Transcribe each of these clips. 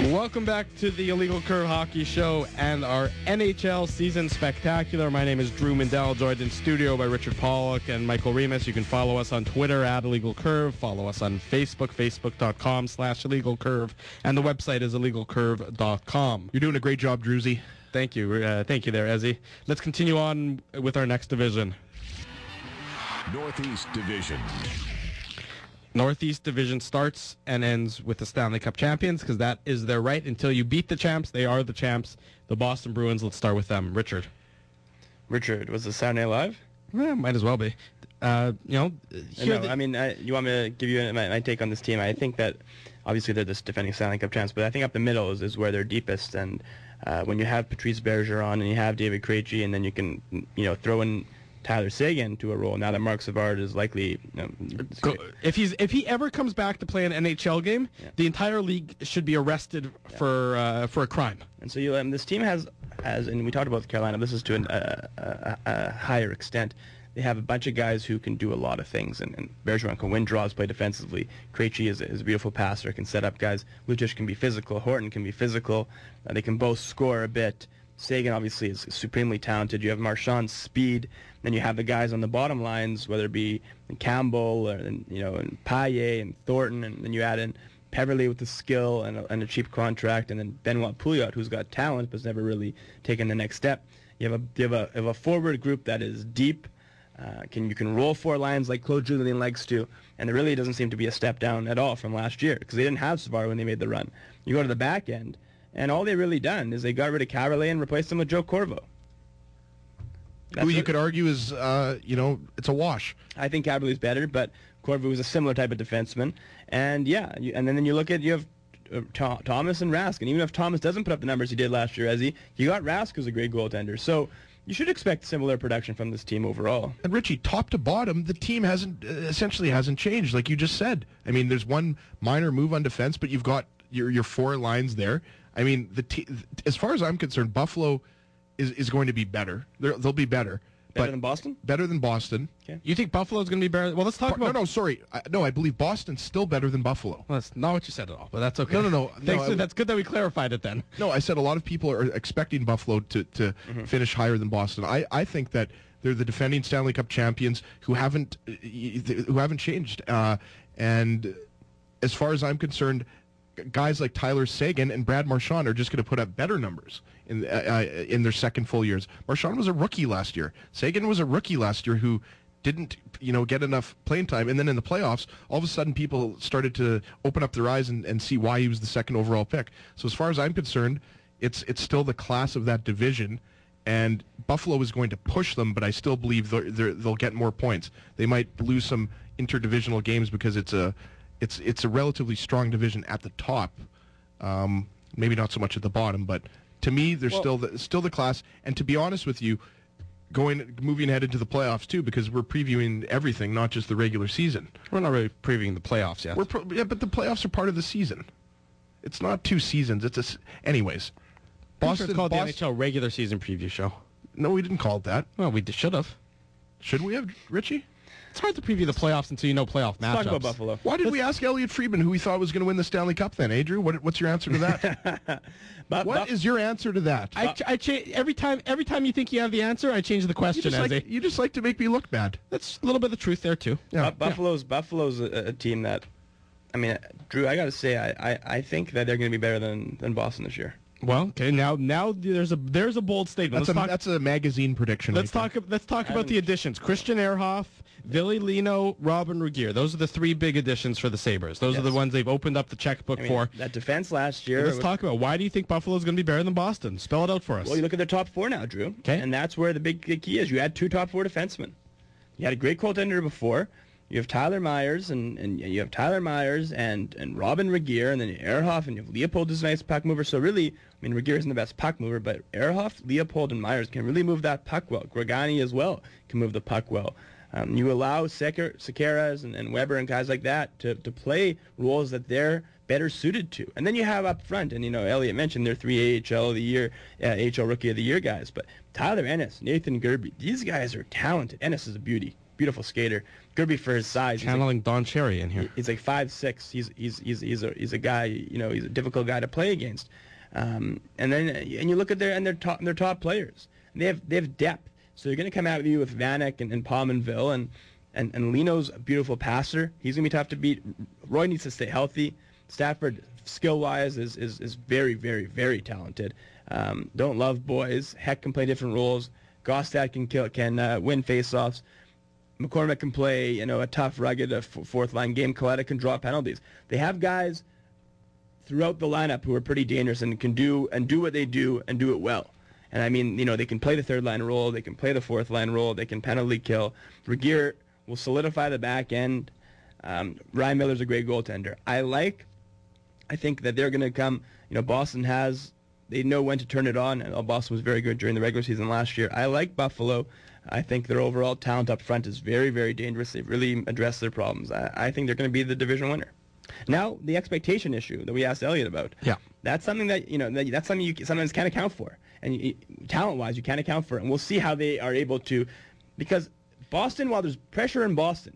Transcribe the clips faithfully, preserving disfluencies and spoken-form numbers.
Welcome back to the Illegal Curve Hockey Show and our N H L Season Spectacular. My name is Drew Mindell, joined in studio by Richard Pollock and Michael Remus. You can follow us on Twitter at Illegal Curve. Follow us on Facebook, facebook.com slash Illegal Curve. And the website is illegal curve dot com. You're doing a great job, Drewsy. Thank you. Uh, thank you there, Ezzy. Let's continue on with our next division. Northeast Division. Northeast Division starts and ends with the Stanley Cup champions because that is their right. Until you beat the champs, they are the champs. The Boston Bruins, let's start with them. Richard. Richard, was the Saturday Night Live? Yeah, might as well be. Uh, you know, here no, the, I mean, I, you want me to give you my, my take on this team? I think that obviously they're the defending Stanley Cup champs, but I think up the middle is, is where they're deepest. And uh, when you have Patrice Bergeron and you have David Krejci, and then you can, you know, throw in Tyler Seguin to a role now that Mark Savard is likely. You know, Go, if he's if he ever comes back to play an N H L game, yeah. the entire league should be arrested yeah. for uh, for a crime. And so you, um, this team has has, and we talked about Carolina. This is to an, uh, a, a higher extent. They have a bunch of guys who can do a lot of things, and, and Bergeron can win draws, play defensively. Krejci is, is a beautiful passer, can set up guys. Lucic can be physical. Horton can be physical. Uh, they can both score a bit. Seguin obviously is supremely talented. You have Marchand's speed. Then you have the guys on the bottom lines, whether it be Campbell or you know and Paille and Thornton, and then you add in Peverley with the skill and a, and a cheap contract, and then Benoit Pouliot, who's got talent but's never really taken the next step. You have a you have a, you have a forward group that is deep. Uh, can you can roll four lines like Claude Julien likes to, and there really doesn't seem to be a step down at all from last year because they didn't have Savard when they made the run. You go to the back end, and all they really done is they got rid of Caberlet and replaced him with Joe Corvo. That's Who you could argue is, uh, you know, it's a wash. I think Caberlet's better, but Corvo is a similar type of defenseman. And, yeah, you, and then, then you look at, you have uh, Th- Thomas and Rask. And even if Thomas doesn't put up the numbers he did last year, Ezzy, you got Rask who's a great goaltender. So you should expect similar production from this team overall. And, Richie, top to bottom, the team hasn't uh, essentially hasn't changed, like you just said. I mean, there's one minor move on defense, but you've got your, your four lines there. I mean, the te- as far as I'm concerned, Buffalo is, is going to be better. They're, they'll be better. Better but than Boston? Better than Boston. Okay. You think Buffalo's going to be better? Well, let's talk Bo- about... No, no, sorry. I, no, I believe Boston's still better than Buffalo. Well, that's not what you said at all, but that's okay. No, no, no. Thanks. no To, I, that's good that we clarified it then. No, I said a lot of people are expecting Buffalo to, to mm-hmm. finish higher than Boston. I, I think that they're the defending Stanley Cup champions who haven't who haven't changed. Uh, and as far as I'm concerned, guys like Tyler Seguin and Brad Marchand are just going to put up better numbers in uh, in their second full years. Marchand was a rookie last year. Seguin was a rookie last year who didn't, you know, get enough playing time. And then in the playoffs, all of a sudden people started to open up their eyes and, and see why he was the second overall pick. So as far as I'm concerned, it's it's still the class of that division. And Buffalo is going to push them, but I still believe they're, they're, they'll get more points. They might lose some interdivisional games because it's a It's it's a relatively strong division at the top, um, maybe not so much at the bottom. But to me, they're well, still the, still the class. And to be honest with you, going moving ahead into the playoffs too, because we're previewing everything, not just the regular season. We're not really previewing the playoffs yet. We're pro- yeah, but the playoffs are part of the season. It's not two seasons. It's a anyways. Boston sure it's called Boston, the N H L regular season preview show. No, we didn't call it that. Well, we should have. Should we have, Richie? It's hard to preview the playoffs until you know playoff matchups. Let's talk about Buffalo. Why did Let's we ask Elliot Friedman who we thought was going to win the Stanley Cup then, Adrian? What, what's your answer to that? but, what but, is your answer to that? I, I cha- every time every time you think you have the answer, I change the question. You just, like, you just like to make me look bad. That's a little bit of the truth there, too. Yeah. Bu- Buffalo's yeah. Buffalo's a, a team that, I mean, Drew, I got to say, I, I, I think that they're going to be better than, than Boston this year. Well, okay. Now, now there's a there's a bold statement. That's, a, talk, that's a magazine prediction. Let's right talk. Let's talk about the additions: Christian Ehrhoff, Ville Lino, Robin Regeer. Those are the three big additions for the Sabres. Those yes. are the ones they've opened up the checkbook I mean, for. That defense last year. Let's talk about why do you think Buffalo's going to be better than Boston? Spell it out for us. Well, you look at their top four now, Drew. Okay. And that's where the big key is. You had two top four defensemen. You had a great goaltender before. You have Tyler Myers, and, and you have Tyler Myers and, and Robin Regeer, and then Ehrhoff, and you have Leopold is a nice puck mover. So really, I mean, Regeer isn't the best puck mover, but Ehrhoff, Leopold, and Myers can really move that puck well. Grogani as well can move the puck well. Um, you allow Sekeras and, and Weber and guys like that to, to play roles that they're better suited to. And then you have up front, and, you know, Elliot mentioned they're three A H L of the year, uh, A H L Rookie of the Year guys, but Tyler Ennis, Nathan Gerby, these guys are talented. Ennis is a beauty. beautiful skater. Goodby for his size. Channeling like, Don Cherry in here. He's like five six. He's he's he's he's a he's a guy. You know, he's a difficult guy to play against. Um, and then and you look at their and their top their top players. They have they have depth. So you're going to come out with you with Vanek and, and Pominville and and and Lino's a beautiful passer. He's going to be tough to beat. Roy needs to stay healthy. Stafford, skill-wise, is is is very very very talented. Um, don't love boys. Heck can play different roles. Gostad can kill can uh, win faceoffs. McCormick can play, you know, a tough, rugged uh, f- fourth line game. Coletta can draw penalties. They have guys throughout the lineup who are pretty dangerous and can do and do what they do and do it well. And I mean, you know, they can play the third line role, they can play the fourth line role, they can penalty kill. Regier will solidify the back end. Um, Ryan Miller's a great goaltender. I like, I think that they're going to come. You know, Boston has. They know when to turn it on, and Boston was very good during the regular season last year. I like Buffalo. I think their overall talent up front is very, very dangerous. They've really addressed their problems. I, I think they're going to be the division winner. Now, the expectation issue that we asked Elliot about. Yeah. That's something that, you know, that, that's something you sometimes can't account for. And you, talent-wise, you can't account for it. And we'll see how they are able to, because Boston, while there's pressure in Boston,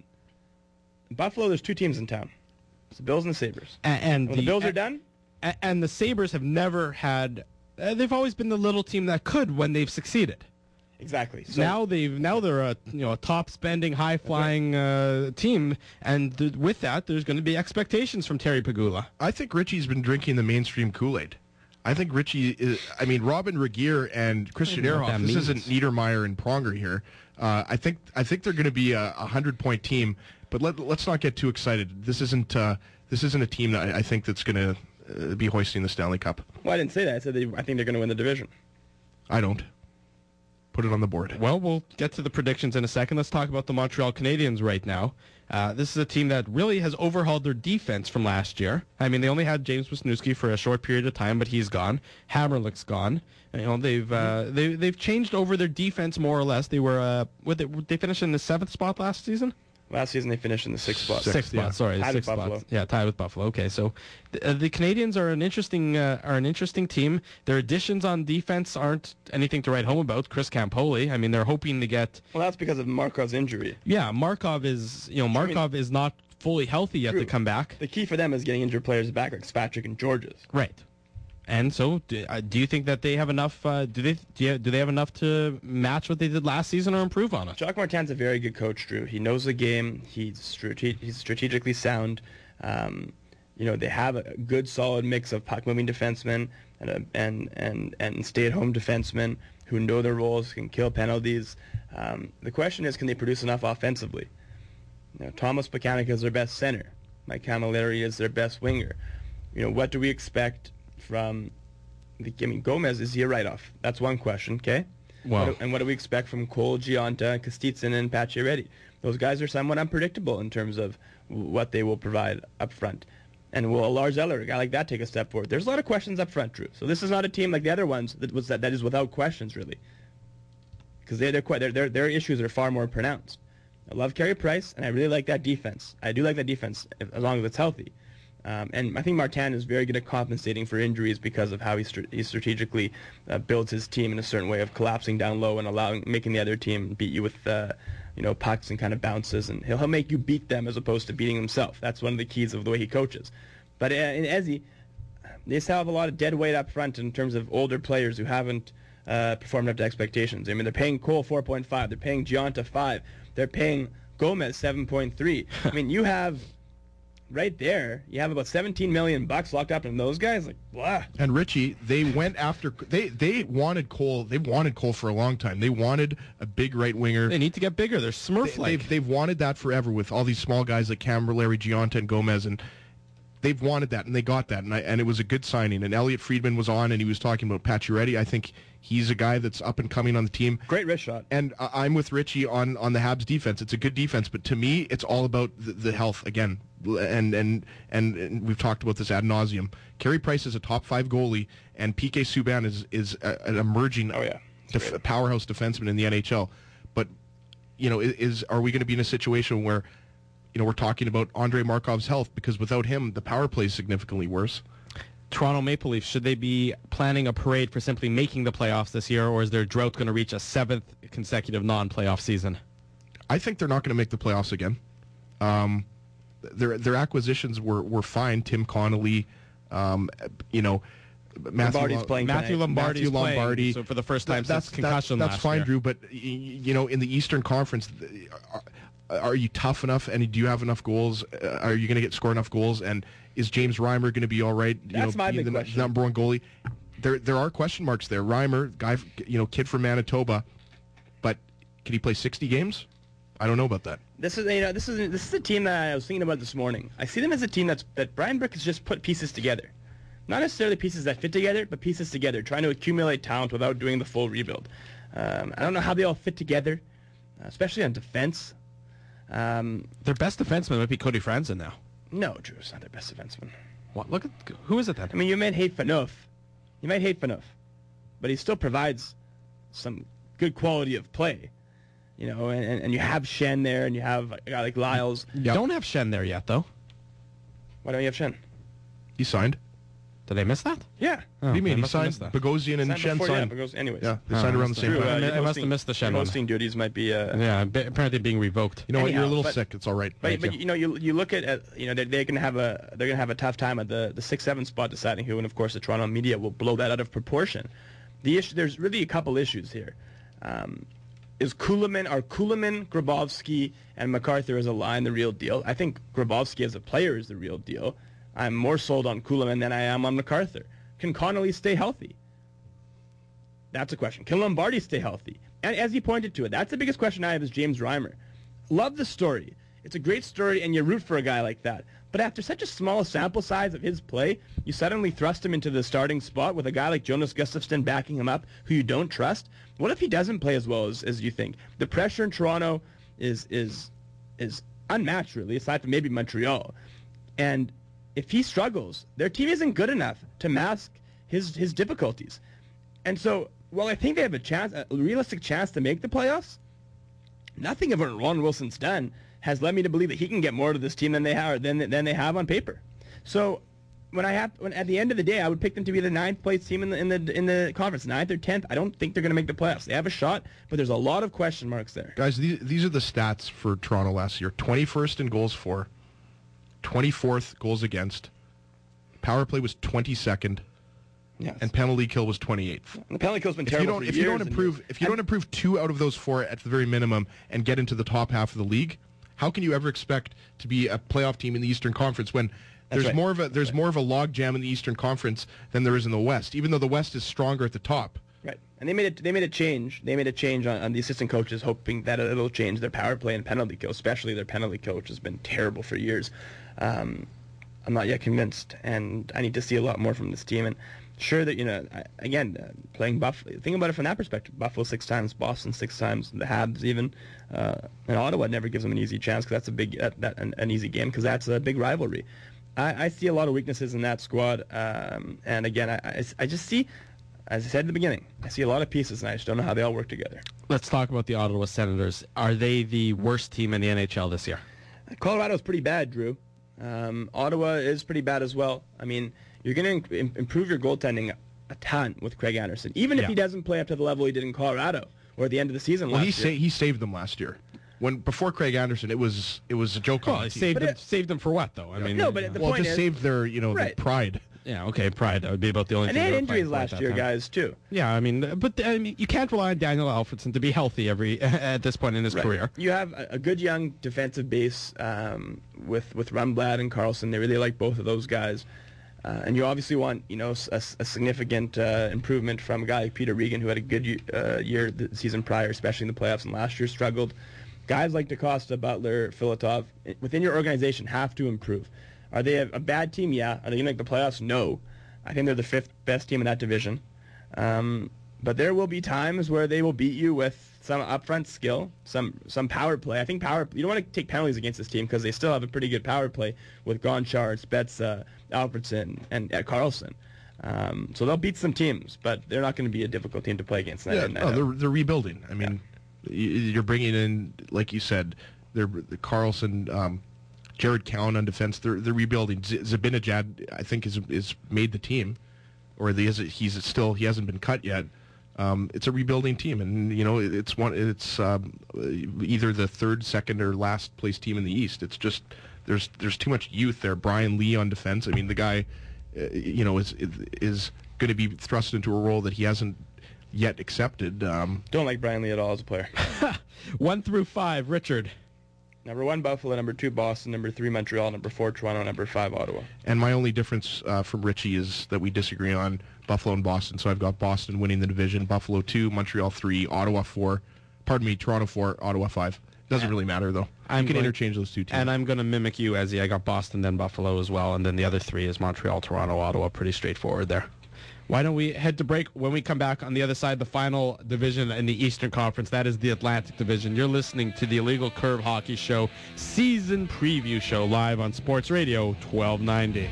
in Buffalo, there's two teams in town. It's the Bills and the Sabres. And, and when the, the Bills are done, and, and the Sabres have never had. Uh, they've always been the little team that could when they've succeeded. Exactly. So now they've now they're a you know a top spending, high flying uh, team, and th- with that, there's going to be expectations from Terry Pegula. I think Richie's been drinking the mainstream Kool-Aid. I think Richie is. I mean, Robin Regier and Christian Ehrhoff. This means. isn't Niedermeyer and Pronger here. Uh, I think I think they're going to be a, a hundred point team. But let, let's not get too excited. This isn't uh, this isn't a team that I, I think that's going to uh, be hoisting the Stanley Cup. Well, I didn't say that. I said they, I think they're going to win the division. I don't. Put it on the board. Well, we'll get to the predictions in a second. Let's talk about the Montreal Canadiens right now. Uh, this is a team that really has overhauled their defense from last year. I mean, they only had James Wisniewski for a short period of time, but he's gone. Hammerlick's gone. You know, they've uh, they they've changed over their defense more or less. They were uh, what they, they finished in the seventh spot last season. Last season they finished in the sixth spot. Sixth, spot, yeah. sorry, Tied sixth with spot. Buffalo. Yeah, tied with Buffalo. Okay, so the, uh, the Canadians are an interesting uh, are an interesting team. Their additions on defense aren't anything to write home about. Chris Campoli. I mean, they're hoping to get. Well, that's because of Markov's injury. Yeah, Markov is you know Markov I mean, is not fully healthy yet true. to come back. The key for them is getting injured players back, like Spatrick and Georges. Right. And so, do, uh, do you think that they have enough? Uh, do they do, you, do they have enough to match what they did last season or improve on it? Jacques Martin's a very good coach, Drew. He knows the game. He's strate- he's strategically sound. Um, you know, they have a good, solid mix of puck-moving defensemen and a, and and and stay-at-home defensemen who know their roles, can kill penalties. Um, the question is, can they produce enough offensively? You know, Thomas Plekanec is their best center. Mike Camilleri is their best winger. You know, what do we expect from the, I mean, Gomez, is he a write-off? That's one question, okay? Wow. What do, and what do we expect from Cole, Gionta, Kostitsyn, and Pacioretty? Those guys are somewhat unpredictable in terms of what they will provide up front. And will Lars Eller, a guy like that, take a step forward? There's a lot of questions up front, Drew. So this is not a team like the other ones that was that, that is without questions, really. Because they're, they're quite, their their their issues are far more pronounced. I love Carey Price, and I really like that defense. I do like that defense, as long as it's healthy. Um, and I think Martin is very good at compensating for injuries because of how he, st- he strategically uh, builds his team in a certain way of collapsing down low and allowing making the other team beat you with uh, you know pucks and kind of bounces, and he'll, he'll make you beat them as opposed to beating himself. That's one of the keys of the way he coaches. But uh, in Ezzy, they still have a lot of dead weight up front in terms of older players who haven't uh, performed up to expectations. I mean, they're paying Cole four point five, they're paying Gionta five, they're paying Gomez seven point three. I mean, you have. Right there, you have about seventeen million bucks locked up in those guys. Like, blah. And Richie, they went after they they wanted Cole. They wanted Cole for a long time. They wanted a big right winger. They need to get bigger. They're They, Smurf-like. they've they've wanted that forever with all these small guys like Camilleri, Gionta, and Gomez, and they've wanted that, and they got that, and I, and it was a good signing. And Elliot Friedman was on, and he was talking about Pacioretty. I think he's a guy that's up and coming on the team. Great wrist shot. And uh, I'm with Richie on on the Habs defense. It's a good defense, but to me, it's all about the, the health again. And, and and and we've talked about this ad nauseum. Carey Price is a top five goalie, and P K Subban is is a, an emerging Oh, yeah. def- powerhouse defenseman in the N H L. But you know, is, is are we going to be in a situation where you know we're talking about Andrei Markov's health, because without him, the power play is significantly worse. Toronto Maple Leafs, should they be planning a parade for simply making the playoffs this year, or is their drought going to reach a seventh consecutive non-playoff season? I think they're not going to make the playoffs again. Um, their their acquisitions were, were fine. Tim Connolly, um, you know, Matthew Lombardi's Lo- playing Matthew tonight. Lombardi's Matthew Lombardi. playing, so for the first time that's since concussion that's, that's last fine, year. Drew. But y- you know, in the Eastern Conference, th- are, are you tough enough? And do you have enough goals? Uh, are you going to get score enough goals? And is James Reimer going to be all right? You That's know, my being big the question. number one goalie. There there are question marks there. Reimer, guy, you know, kid from Manitoba, but can he play sixty games? I don't know about that. This is you know this is this is a team that I was thinking about this morning. I see them as a team that's that Brian Burke has just put pieces together, not necessarily pieces that fit together, but pieces together, trying to accumulate talent without doing the full rebuild. Um, I don't know how they all fit together, especially on defense. Um, Their best defenseman might be Cody Franzen now. no, Drew is not their best defenseman. What? Look at who is it then? I mean, you might hate Faneuf, you might hate Faneuf, but he still provides some good quality of play. You know, and, and you have Shen there, and you have a guy like Lyles. You don't have Shen there yet, though. Why don't you have Shen? He signed. Did I miss that? Yeah. What do you mean? I He must have signed missed that. Bogosian and Signed Shen before, yeah, signed. but goes anyways. Yeah, they Oh, signed I around the must same have- Drew, time. I uh, mi- your I must have hosting- missed the Shen your one. hosting duties might be. Uh, Yeah, ba- apparently being revoked. You know what? You're a Anyhow, little but- sick. It's all right. But, Thank but you. you know, you you look at, at you know they're, they're going to have a they're going to have a tough time at the the six seven spot deciding who, and of course the Toronto media will blow that out of proportion. The issue there's really a couple issues here. Um, is Kulemin are Kulemin, Grabowski, and MacArthur as a line the real deal? I think Grabowski as a player is the real deal. I'm more sold on Kulemin than I am on MacArthur. Can Connolly stay healthy? That's a question. Can Lombardi stay healthy? And as he pointed to it, that's the biggest question I have is James Reimer. Love the story. It's a great story, and you root for a guy like that. But after such a small sample size of his play, you suddenly thrust him into the starting spot with a guy like Jonas Gustafsson backing him up who you don't trust. What if he doesn't play as well as, as you think? The pressure in Toronto is is is unmatched, really, aside from maybe Montreal. And if he struggles, their team isn't good enough to mask his his difficulties. And so, while I think they have a chance, a realistic chance to make the playoffs, nothing of what Ron Wilson's done has led me to believe that he can get more to this team than they have than than they have on paper. So, when I have when at the end of the day, I would pick them to be the ninth place team in the in the in the conference, ninth or tenth. I don't think they're going to make the playoffs. They have a shot, but there's a lot of question marks there. Guys, these, these are the stats for Toronto last year. twenty-first in goals for, twenty-fourth goals against, power play was twenty-second, Yes. and penalty kill was twenty-eighth. the penalty kill's been If you terrible don't for if you don't years and improve years. if you And- don't improve two out of those four at the very minimum and get into the top half of the league, how can you ever expect to be a playoff team in the Eastern Conference when there's right. more of a there's more of a log jam in the Eastern Conference than there is in the West, even though the West is stronger at the top. Right, and they made it. They made a change. They made a change on, on the assistant coaches, hoping that it'll change their power play and penalty kill, especially their penalty kill, which has been terrible for years. Um, I'm not yet convinced, and I need to see a lot more from this team. And sure that you know, I, again, uh, playing Buffalo. Think about it from that perspective. Buffalo six times, Boston six times, the Habs even, uh, and Ottawa never gives them an easy chance because that's a big uh, that, an, an easy game because that's a big rivalry. I, I see a lot of weaknesses in that squad, um, and again, I, I, I just see. As I said at the beginning, I see a lot of pieces, and I just don't know how they all work together. Let's talk about the Ottawa Senators. Are they the worst team in the N H L this year? Colorado's pretty bad, Drew. Um, Ottawa is pretty bad as well. I mean, you're going to Im- improve your goaltending a ton with Craig Anderson, even if Yeah. he doesn't play up to the level he did in Colorado or at the end of the season Well, last he year. sa- he saved them last year. When before Craig Anderson, it was it was a joke Well, on he the team. saved But them, it- saved them for what, though? I mean, No, but at the well, it point just is- saved their you know Right. their pride. yeah, okay, pride. That would be about the only and thing they had were injuries fighting for at last that year, time. guys, too. Yeah, I mean, but I mean, you can't rely on Daniel Alfredson to be healthy every at this point in his Right. career. You have a, a good young defensive base um, with with Rundblad and Carlson. They really like both of those guys. Uh, and you obviously want, you know, s- a, s- a significant uh, improvement from a guy like Peter Regan, who had a good y- uh, year the season prior, especially in the playoffs, and last year struggled. Guys like DaCosta, Butler, Filatov, i- within your organization have to improve. Are they a, a bad team? Yeah. Are they going to make the playoffs? No. I think they're the fifth best team in that division. Um, but there will be times where they will beat you with some upfront skill, some some power play. I think power. You don't want to take penalties against this team because they still have a pretty good power play with Gonchar, Spezza, Alfredson, and uh, Carlson. Um, so they'll beat some teams, but they're not going to be a difficult team to play against. night Yeah, in, night no, out. they're they're rebuilding. I mean, y you're bringing in, like you said, they're the Carlson, um, Jared Cowan on defense. They're they're rebuilding. Z- Zabinajad, I think, is is made the team, or the, is it, he's still he hasn't been cut yet. Um, it's a rebuilding team, and you know it's one. It's um, either the third, second, or last place team in the East. It's just there's there's too much youth there. Brian Lee on defense. I mean, the guy, uh, you know, is is going to be thrust into a role that he hasn't yet accepted. Um, Don't like Brian Lee at all as a player. One through five, Richard. Number one, Buffalo. Number two, Boston. Number three, Montreal. Number four, Toronto. Number five, Ottawa. And my only difference uh, from Richie is that we disagree on Buffalo and Boston. So I've got Boston winning the division, Buffalo two, Montreal three, Ottawa four. Pardon me, Toronto four, Ottawa five. Doesn't really matter, though. I'm you can going, interchange those two teams. And I'm going to mimic you, Ezzy. I got Boston, then Buffalo as well, and then the other three is Montreal, Toronto, Ottawa. Pretty straightforward there. Why don't we head to break? When we come back on the other side, the final division in the Eastern Conference, that is the Atlantic Division. You're listening to the Illegal Curve Hockey Show season preview show live on Sports Radio twelve ninety.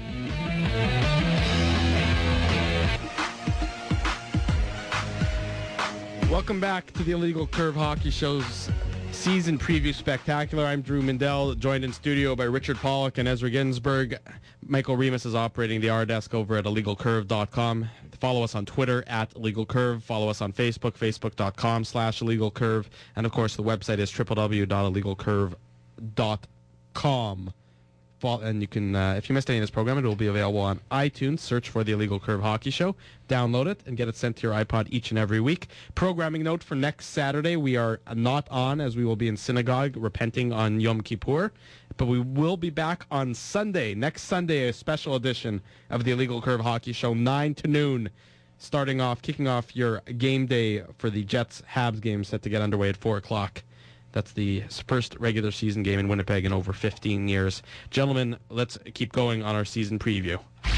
Welcome back to the Illegal Curve Hockey Show's season preview spectacular. I'm Drew Mindell, joined in studio by Richard Pollock and Ezra Ginsburg. Michael Remus is operating the R desk over at illegal curve dot com. Follow us on Twitter at Illegal Curve. Follow us on Facebook, facebook dot com slash Illegal Curve. And of course, the website is w w w dot illegal curve dot com. And you can, uh, if you missed any of this program, it will be available on iTunes. Search for the Illegal Curve Hockey Show. Download it and get it sent to your iPod each and every week. Programming note for next Saturday, we are not on as we will be in synagogue repenting on Yom Kippur. But we will be back on Sunday, next Sunday, a special edition of the Illegal Curve Hockey Show, nine to noon. Starting off, kicking off your game day for the Jets-Habs game set to get underway at four o'clock. That's the first regular season game in Winnipeg in over fifteen years. Gentlemen, let's keep going on our season preview.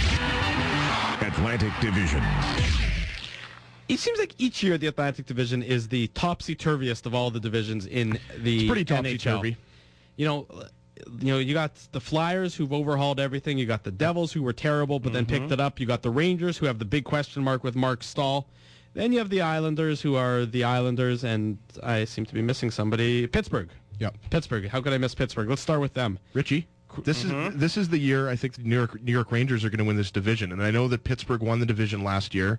Atlantic Division. It seems like each year the Atlantic Division is the topsy-turviest of all the divisions in the It's pretty N H L. topsy-turvy. You know, you know, you got the Flyers who've overhauled everything. You got the Devils who were terrible but then picked it up. You got the Rangers who have the big question mark with Mark Stahl. Then you have the Islanders who are the Islanders, and I seem to be missing somebody. Pittsburgh. Yep. Pittsburgh. How could I miss Pittsburgh? Let's start with them. Richie, this is this is the year I think the New York New York Rangers are going to win this division, and I know that Pittsburgh won the division last year,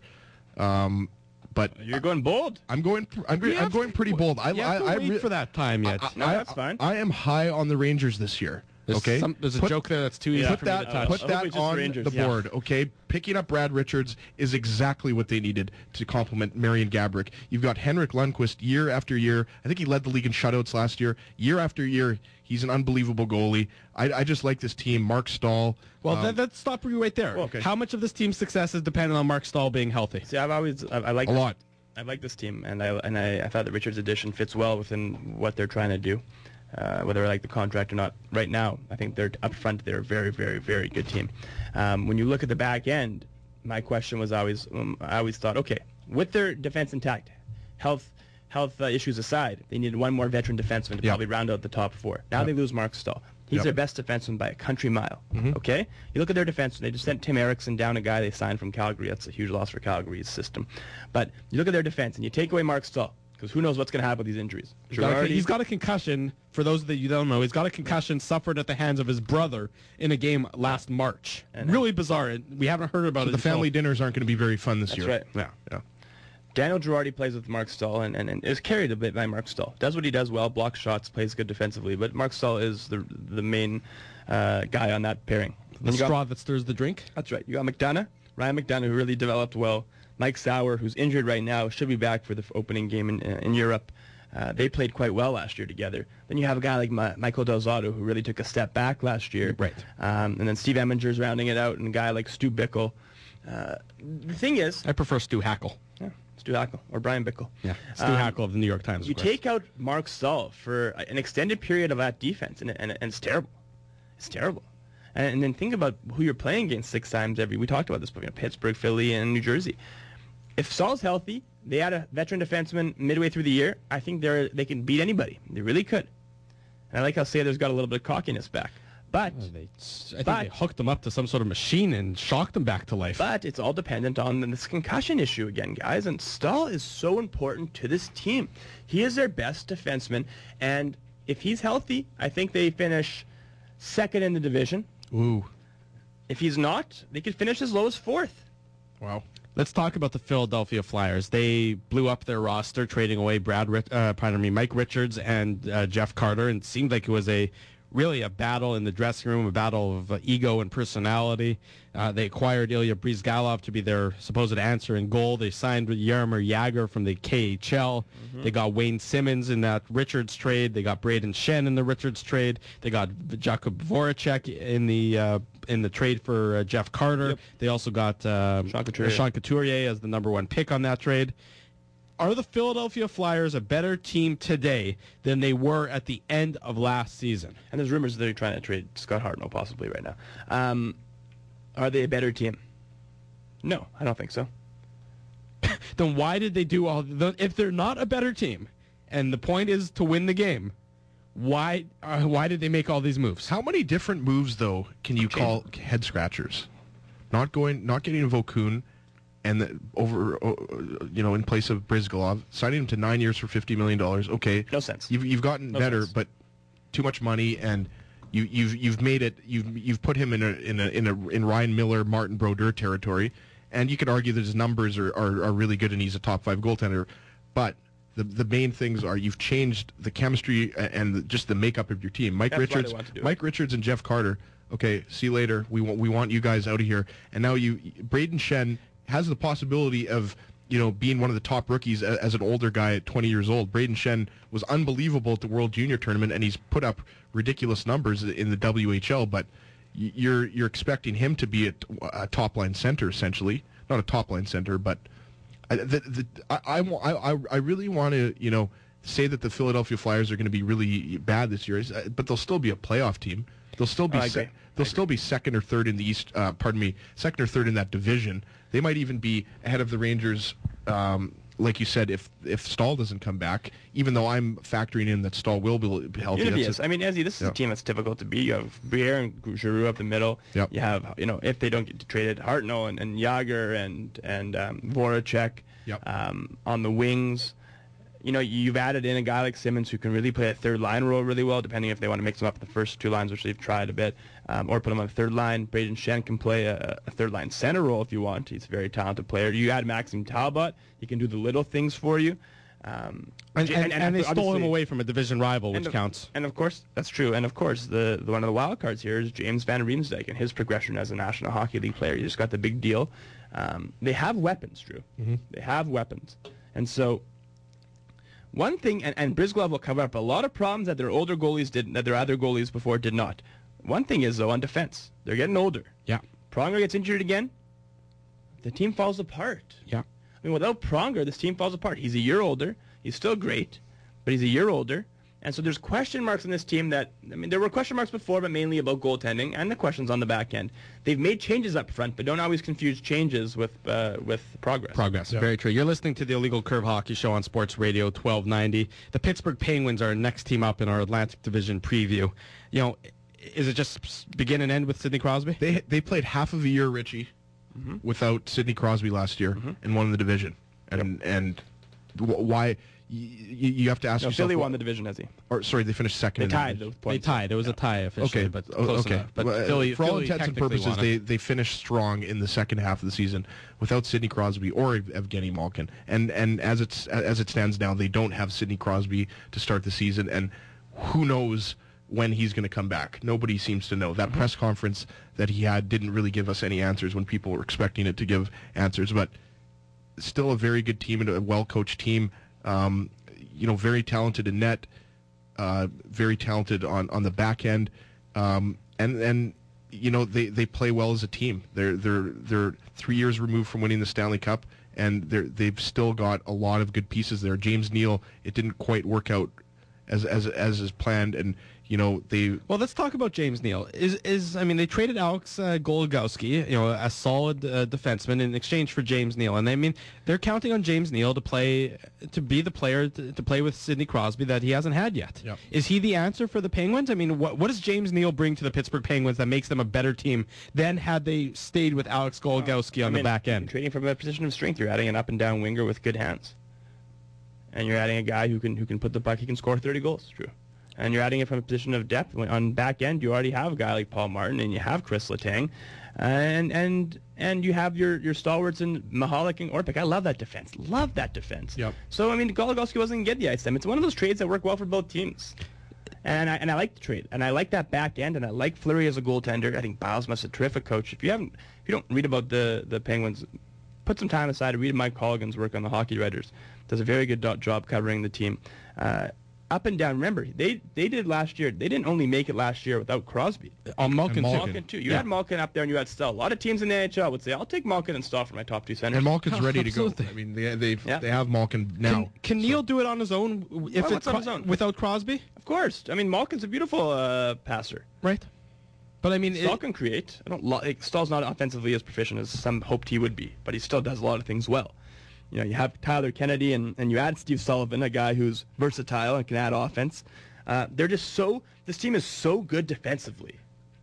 um, but You're going bold. I'm going I'm, You I'm have going to- pretty bold. I You have to I, I wait re- for that time yet. I, No, I- that's fine. I am high on the Rangers this year. There's okay, some- there's a Put- joke there that's too easy Yeah. Put for me that to touch. put I hope that it's just on Rangers. the Yeah. board, okay? Picking up Brad Richards is exactly what they needed to complement Marian Gaborik. You've got Henrik Lundqvist year after year. I think he led the league in shutouts last year. Year after year, he's an unbelievable goalie. I, I just like this team. Mark Stahl. Well, um, that, let's stop you right there. Well, okay. How much of this team's success is dependent on Mark Stahl being healthy? See, I've always I, I like a lot. I like this team, and I and I, I thought that Richards' addition fits well within what they're trying to do. Uh, whether I like the contract or not, right now, I think they're up front. They're a very, very, very good team. Um, when you look at the back end, my question was always, um, I always thought, okay, with their defense intact, health health uh, issues aside, they needed one more veteran defenseman to Yeah. probably round out the top four. Now Yeah. they lose Mark Stahl. He's Yep. their best defenseman by a country mile. Mm-hmm. Okay, you look at their defenseman. They just sent Tim Erickson down, a guy they signed from Calgary. That's a huge loss for Calgary's system. But you look at their defense, and you take away Mark Stahl, because who knows what's going to happen with these injuries. He's got, a, Girardi- he's got a concussion. For those that you don't know, he's got a concussion suffered at the hands of his brother in a game last March. And, uh, really bizarre. and We haven't heard about So it. the family until- dinners aren't going to be very fun this That's year. right. Yeah. Yeah. Daniel Girardi plays with Mark Stahl and, and, and is carried a bit by Mark Stahl. Does what he does well, blocks shots, plays good defensively, but Mark Stahl is the the main uh, guy on that pairing. The Then you got- straw that stirs the drink. That's right. You got McDonough, Ryan McDonough, who really developed well. Mike Sauer, who's injured right now, should be back for the f- opening game in, uh, in Europe. Uh, they played quite well last year together. Then you have a guy like Ma- Michael Del Zotto, who really took a step back last year. Right. Um, and then Steve Emminger's rounding it out, and a guy like Stu Bickle. Uh, the thing is, I prefer Stu Hackle. yeah, Stu Hackle or Brian Bickle. Yeah, Stu Um, Hackle of the New York Times. of You course. take out Mark Stahl for an extended period of that defense, and, and, and it's terrible. It's terrible. And, and then think about who you're playing against six times every. We talked about this, but you know, Pittsburgh, Philly, and New Jersey. If Stahl's healthy, they add a veteran defenseman midway through the year. I think they're they can beat anybody. They really could. And I like how Sather's got a little bit of cockiness back, but. Uh, They, I think But- they hooked him up to some sort of machine and shocked him back to life. But it's all dependent on this concussion issue again, guys. And Stahl is so important to this team. He is their best defenseman. And if he's healthy, I think they finish second in the division. Ooh. If he's not, they could finish as low as fourth. Wow. Let's talk about the Philadelphia Flyers. They blew up their roster, trading away Brad, Ri- uh, pardon me, Mike Richards and uh, Jeff Carter, and it seemed like it was a really a battle in the dressing room, a battle of uh, ego and personality. Uh, they acquired Ilya Brizgalov to be their supposed answer in goal. They signed Jaromir Jagr from the K H L. Mm-hmm. They got Wayne Simmons in that Richards trade. They got Braden Shen in the Richards trade. They got Jakub Voracek in the uh, in the trade for uh, Jeff Carter. Yep. They also got uh, Sean Couturier. Sean Couturier as the number one pick on that trade. Are the Philadelphia Flyers a better team today than they were at the end of last season? And there's rumors that they're trying to trade Scott Hartnell possibly right now. Um, are they a better team? No, I don't think so. Then why did they do all the, if they're not a better team and the point is to win the game, why uh, why did they make all these moves? How many different moves, though, can you call head scratchers? Not going, not getting Vokun, and the, over, uh, you know, in place of Brizgalov, signing him to nine years for fifty million dollars. Okay, no sense. You've you've gotten no better, sense. but too much money, and you you've you've made it. You've you've put him in a in a in a in Ryan Miller, Martin Brodeur territory, and you could argue that his numbers are, are, are really good, and he's a top five goaltender, but. The the main things are you've changed the chemistry and the, just the makeup of your team. Mike That's Richards, Mike Richards and Jeff Carter. Okay, see you later. We want we want you guys out of here. And now you, Braden Shen has the possibility of you know being one of the top rookies as, as an older guy at twenty years old. Braden Shen was unbelievable at the World Junior Tournament, and he's put up ridiculous numbers in the W H L. But you're you're expecting him to be a, a top line center essentially, not a top line center, but. I, the, the, I, I, I really want to, you know, say that the Philadelphia Flyers are going to be really bad this year, but they'll still be a playoff team. They'll still be oh, se- they'll still be second or third in the East. Uh, pardon me, second or third in that division. They might even be ahead of the Rangers. Um, like you said, if if Stahl doesn't come back, even though I'm factoring in that Stahl will be healthy. Even if he is. I mean, Ezzy, this is yeah. a team that's difficult to beat. You have Briere and Giroux up the middle. Yep. You have, you know, if they don't get traded, Hartnell and, and Jagr and and um, Voracek yep. um, on the wings. You know, you've added in a guy like Simmons who can really play a third line role really well, depending if they want to mix him up in the first two lines, which they've tried a bit, um, or put him on the third line. Braden Shen can play a, a third line center role if you want. He's a very talented player. You add Maxime Talbot, he can do the little things for you. Um, and, and, and, and they stole him away from a division rival, which of, counts. And of course, that's true. And of course, the, the one of the wild cards here is James Van Riemsdyk and his progression as a National Hockey League player. He just got the big deal. Um, they have weapons, Drew. Mm-hmm. They have weapons, and so. One thing, and, and Brizgalov will cover up a lot of problems that their older goalies did, that their other goalies before did not. One thing is, though, on defense, they're getting older. Yeah. Pronger gets injured again, the team falls apart. Yeah. I mean, without Pronger, this team falls apart. He's a year older. He's still great, but he's a year older. And so there's question marks on this team that, I mean, there were question marks before, but mainly about goaltending and the questions on the back end. They've made changes up front, but don't always confuse changes with uh, with progress. Progress, yeah. Very true. You're listening to the Illegal Curve Hockey Show on Sports Radio twelve ninety. The Pittsburgh Penguins are our next team up in our Atlantic Division preview. You know, is it just begin and end with Sidney Crosby? They they played half of a year, Richie, mm-hmm. without Sidney Crosby last year mm-hmm. and won the division. And yep. and why? You, you have to ask no, yourself. Philly won the division, has he? Or sorry, they finished second. They in tied. The Those they tied. It was yeah. a tie officially, okay, but close okay. enough. But well, Philly, for all Philly intents and purposes, they they finished strong in the second half of the season without Sidney Crosby or Evgeny Malkin. And and as it's as it stands now, they don't have Sidney Crosby to start the season, and who knows when he's going to come back. Nobody seems to know. That mm-hmm. press conference that he had didn't really give us any answers when people were expecting it to give answers, but still a very good team and a well-coached team. Um, you know, very talented in net, uh, very talented on, on the back end, um, and and you know they, they play well as a team. They're they're they're three years removed from winning the Stanley Cup, and they're they've still got a lot of good pieces there. James Neal, it didn't quite work out as as as is planned, and you know they. Well, let's talk about James Neal. Is is I mean they traded Alex uh, Goligoski, you know, a solid uh, defenseman in exchange for James Neal, and I mean they're counting on James Neal to play to be the player to, to play with Sidney Crosby that he hasn't had yet. Yep. Is he the answer for the Penguins? I mean, what what does James Neal bring to the Pittsburgh Penguins that makes them a better team than had they stayed with Alex Goligoski uh, on I mean, the back end? You're trading from a position of strength. You're adding an up and down winger with good hands, and you're adding a guy who can who can put the puck. He can score thirty goals. True. and you're adding it from a position of depth. On back end, you already have a guy like Paul Martin, and you have Chris Letang, and and and you have your, your stalwarts in Mahalik and Orpik. I love that defense. Love that defense. Yep. So, I mean, Goligoski wasn't going to get the ice time. It's one of those trades that work well for both teams. And I, and I like the trade. And I like that back end, and I like Fleury as a goaltender. I think Bilesma's a terrific coach. If you haven't, if you don't read about the, the Penguins, put some time aside to read Mike Colligan's work on the Hockey Writers. Does a very good do- job covering the team. Uh, up and down. Remember, they they did last year. They didn't only make it last year without Crosby. On Malkin, And too. Malkin. Malkin too. You Yeah. had Malkin up there, and you had Stahl. A lot of teams in the N H L would say, "I'll take Malkin and Stahl for my top two centers." And Malkin's Oh, ready to go. absolutely. I mean, they they Yeah. they have Malkin now. Can, can Neil do it on his own if Well, it's what's on his own? without Crosby? Of course. I mean, Malkin's a beautiful uh, passer. Right. But I mean, Stahl it, can create. I don't lo- like, Stahl's not offensively as proficient as some hoped he would be, but he still does a lot of things well. You know, you have Tyler Kennedy, and, and you add Steve Sullivan, a guy who's versatile and can add offense. Uh, they're just so, this team is so good defensively.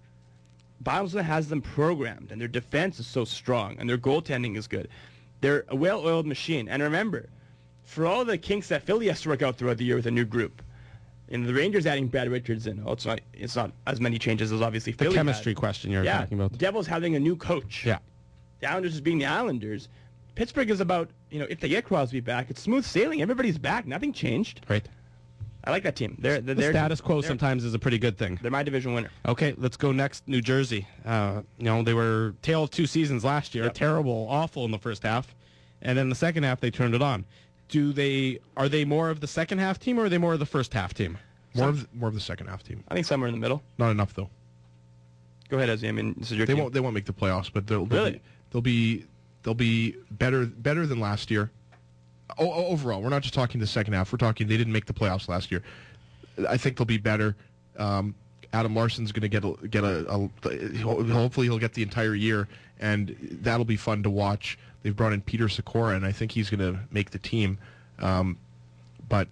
Bilesma has them programmed, and their defense is so strong, and their goaltending is good. They're a well-oiled machine. And remember, for all the kinks that Philly has to work out throughout the year with a new group, and the Rangers adding Brad Richards in, oh, it's not, it's not as many changes as obviously the Philly chemistry had. question you're Yeah, talking about. Devils having a new coach. Yeah. The Islanders just being the Islanders. Pittsburgh is about, you know, if they get Crosby back, it's smooth sailing. Everybody's back. Nothing changed. Right. I like that team. They're, they're, The they're status quo they're, sometimes is a pretty good thing. They're my division winner. Okay, let's go next. New Jersey. Uh, you know, they were tale of two seasons last year. Yep. Terrible, awful in the first half, and then the second half they turned it on. Do they? Are they more of the second half team, or are they more of the first half team? More of the, more of the second half team. I think somewhere in the middle. Not enough though. Go ahead, Ezzy. I mean, this is your They team. won't they won't make the playoffs, but they'll, they'll Really? be, they'll be they'll be better better than last year. O- o- overall, we're not just talking the second half. We're talking they didn't make the playoffs last year. I think they'll be better. Um, Adam Larson's going to get a, get a, a hopefully he'll get the entire year, and that'll be fun to watch. They've brought in Peter Sikora, and I think he's going to make the team. Um, but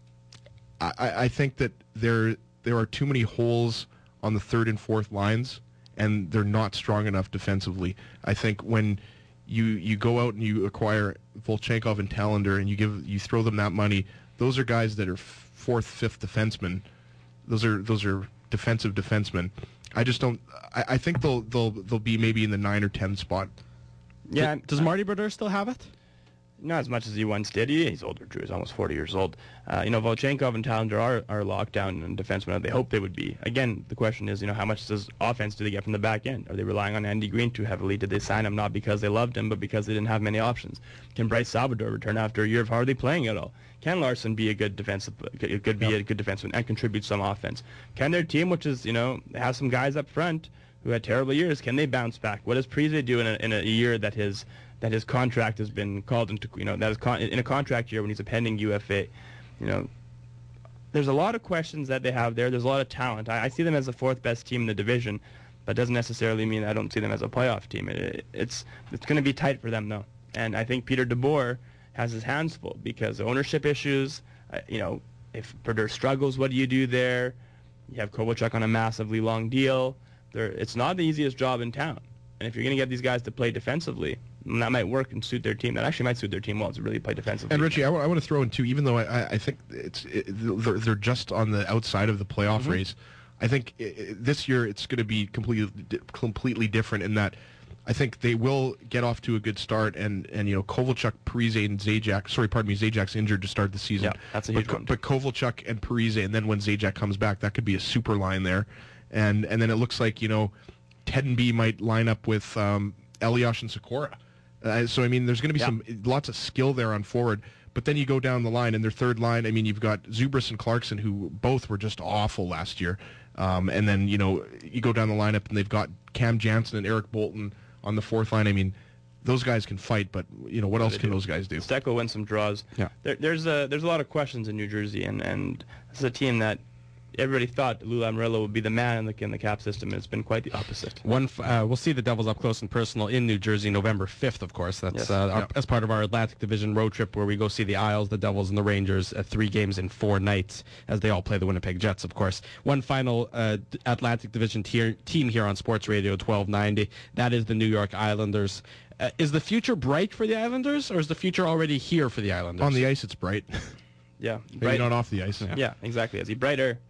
I, I think that there there are too many holes on the third and fourth lines, and they're not strong enough defensively. I think when you you go out and you acquire Volchenkov and Tallender, and you give you throw them that money, those are guys that are fourth, fifth defensemen. Those are those are defensive defensemen. I just don't. I, I think they'll they'll they'll be maybe in the nine or ten spot. yeah. Does Marty Brodeur still have it? Not as much as he once did. He, he's older, Drew. He's almost forty years old. Uh, you know, Volchenkov and Tallender are, are locked down and defensemen. They hope they would be. Again, the question is, you know, how much does offense do they get from the back end? Are they relying on Andy Green too heavily? Did they sign him not because they loved him, but because they didn't have many options? Can Bryce Salvador return after a year of hardly playing at all? Can Larson be a good defensive, could could be Yep. a good defenseman and contribute some offense? Can their team, which is, you know, has some guys up front who had terrible years, can they bounce back? What does Parise do in a, in a year that his that his contract has been called into, you know, that is con- in a contract year when he's a pending U F A? You know, there's a lot of questions that they have there. There's a lot of talent. I, I see them as the fourth best team in the division, but doesn't necessarily mean I don't see them as a playoff team. It, it, it's it's going to be tight for them, though. And I think Peter DeBoer has his hands full because ownership issues. Uh, you know, if Brodeur struggles, what do you do there? You have Kovalchuk on a massively long deal. There, it's not the easiest job in town. And if you're going to get these guys to play defensively, that might work and suit their team. That actually might suit their team well to really play defensively. And Richie, I, w- I want to throw in too. Even though I, I I think it's it, they're, they're just on the outside of the playoff Mm-hmm. race, I think i i this year it's going to be completely di- completely different in that I think they will get off to a good start. And, and you know, Kovalchuk, Parise, and Zajac. Sorry, pardon me, Zajak's injured to start the season. Yeah, that's a but, huge Ko- one. But Kovalchuk and Parise, and then when Zajac comes back, that could be a super line there. And and then it looks like, you know, Teddenby might line up with um, Elias and Sikora. Uh, so, I mean, there's going to be Yeah. some lots of skill there on forward. But then you go down the line, and their third line, I mean, you've got Zubris and Clarkson, who both were just awful last year. Um, and then, you know, you go down the lineup, and they've got Cam Jansen and Eric Bolton on the fourth line. I mean, those guys can fight, but, you know, what else they can do. those guys do? Steckel wins some draws. Yeah. There, there's a there's a lot of questions in New Jersey, and, and this is a team that everybody thought Lou Lamoriello would be the man in the in the cap system, and it's been quite the opposite. One, f- uh, we'll see the Devils up close and personal in New Jersey, November fifth, of course. That's Yes. uh, our, Yep. as part of our Atlantic Division road trip where we go see the Isles, the Devils, and the Rangers at three games in four nights as they all play the Winnipeg Jets, of course. One final uh, d- Atlantic Division tier, team here on Sports Radio twelve ninety. That is the New York Islanders. Uh, is the future bright for the Islanders, or is the future already here for the Islanders? On the ice, it's bright. Yeah, Maybe bright- not off the ice. Yeah. Yeah, exactly. As he brighter.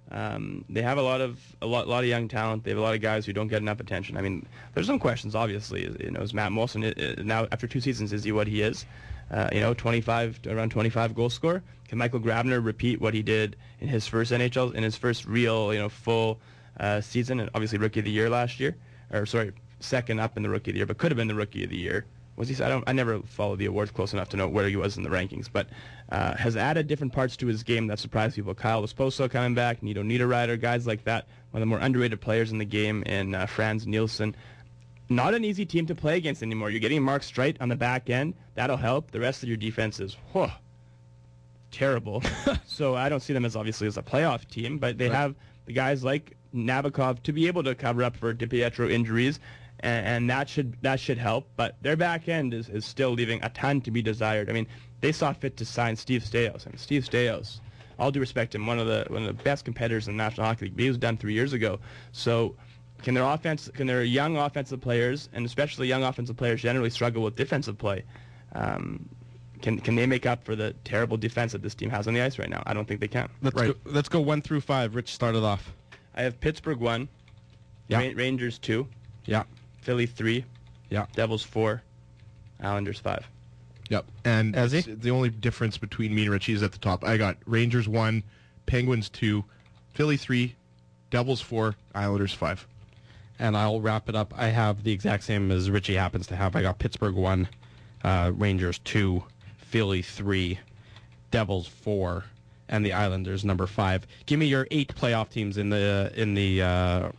Um, they have a lot of a lot, lot of young talent. They have a lot of guys who don't get enough attention. I mean, there's some questions, obviously. You know, is Matt Molson uh, now after two seasons, is he what he is? Uh, you know, twenty-five around twenty-five goal scorer. Can Michael Grabner repeat what he did in his first N H L, in his first real, you know, full uh, season? And obviously, Rookie of the Year last year, or sorry, second up in the Rookie of the Year, but could have been the Rookie of the Year. Was he? I don't. I never followed the awards close enough to know where he was in the rankings, but uh, has added different parts to his game that surprised people. Kyle Esposito coming back, Nito Niederreiter, guys like that. One of the more underrated players in the game, and uh, Franz Nielsen. Not an easy team to play against anymore. You're getting Mark Streit on the back end. That'll help. The rest of your defense is whew, terrible. So I don't see them as obviously as a playoff team, but they right. have the guys like Nabokov to be able to cover up for DiPietro injuries. And, and that should that should help, but their back end is, is still leaving a ton to be desired. I mean, they saw fit to sign Steve Staios. I mean, Steve Staios, all due respect to him, one of the one of the best competitors in the National Hockey League. He was done three years ago. So, can their offense, can their young offensive players, and especially young offensive players, generally struggle with defensive play? Um, can can they make up for the terrible defense that this team has on the ice right now? I don't think they can. Let's right. go, let's go one through five. Rich started off. I have Pittsburgh one, yeah. Ra- Rangers two. Yeah. Philly three, yeah. Devils four, Islanders five. Yep. And As he? the only difference between me and Richie is at the top. I got Rangers one, Penguins two, Philly three, Devils four, Islanders five. And I'll wrap it up. I have the exact same as Richie happens to have. I got Pittsburgh one, uh, Rangers two, Philly three, Devils four, and the Islanders number five. Give me your eight playoff teams in the in the uh,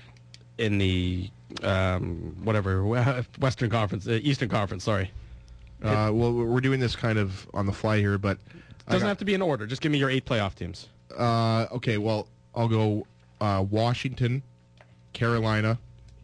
in the um, whatever Western Conference, uh, Eastern Conference. Sorry. Uh, well, we're doing this kind of on the fly here, but doesn't got, have to be in order. Just give me your eight playoff teams. Uh, okay. Well, I'll go uh, Washington, Carolina,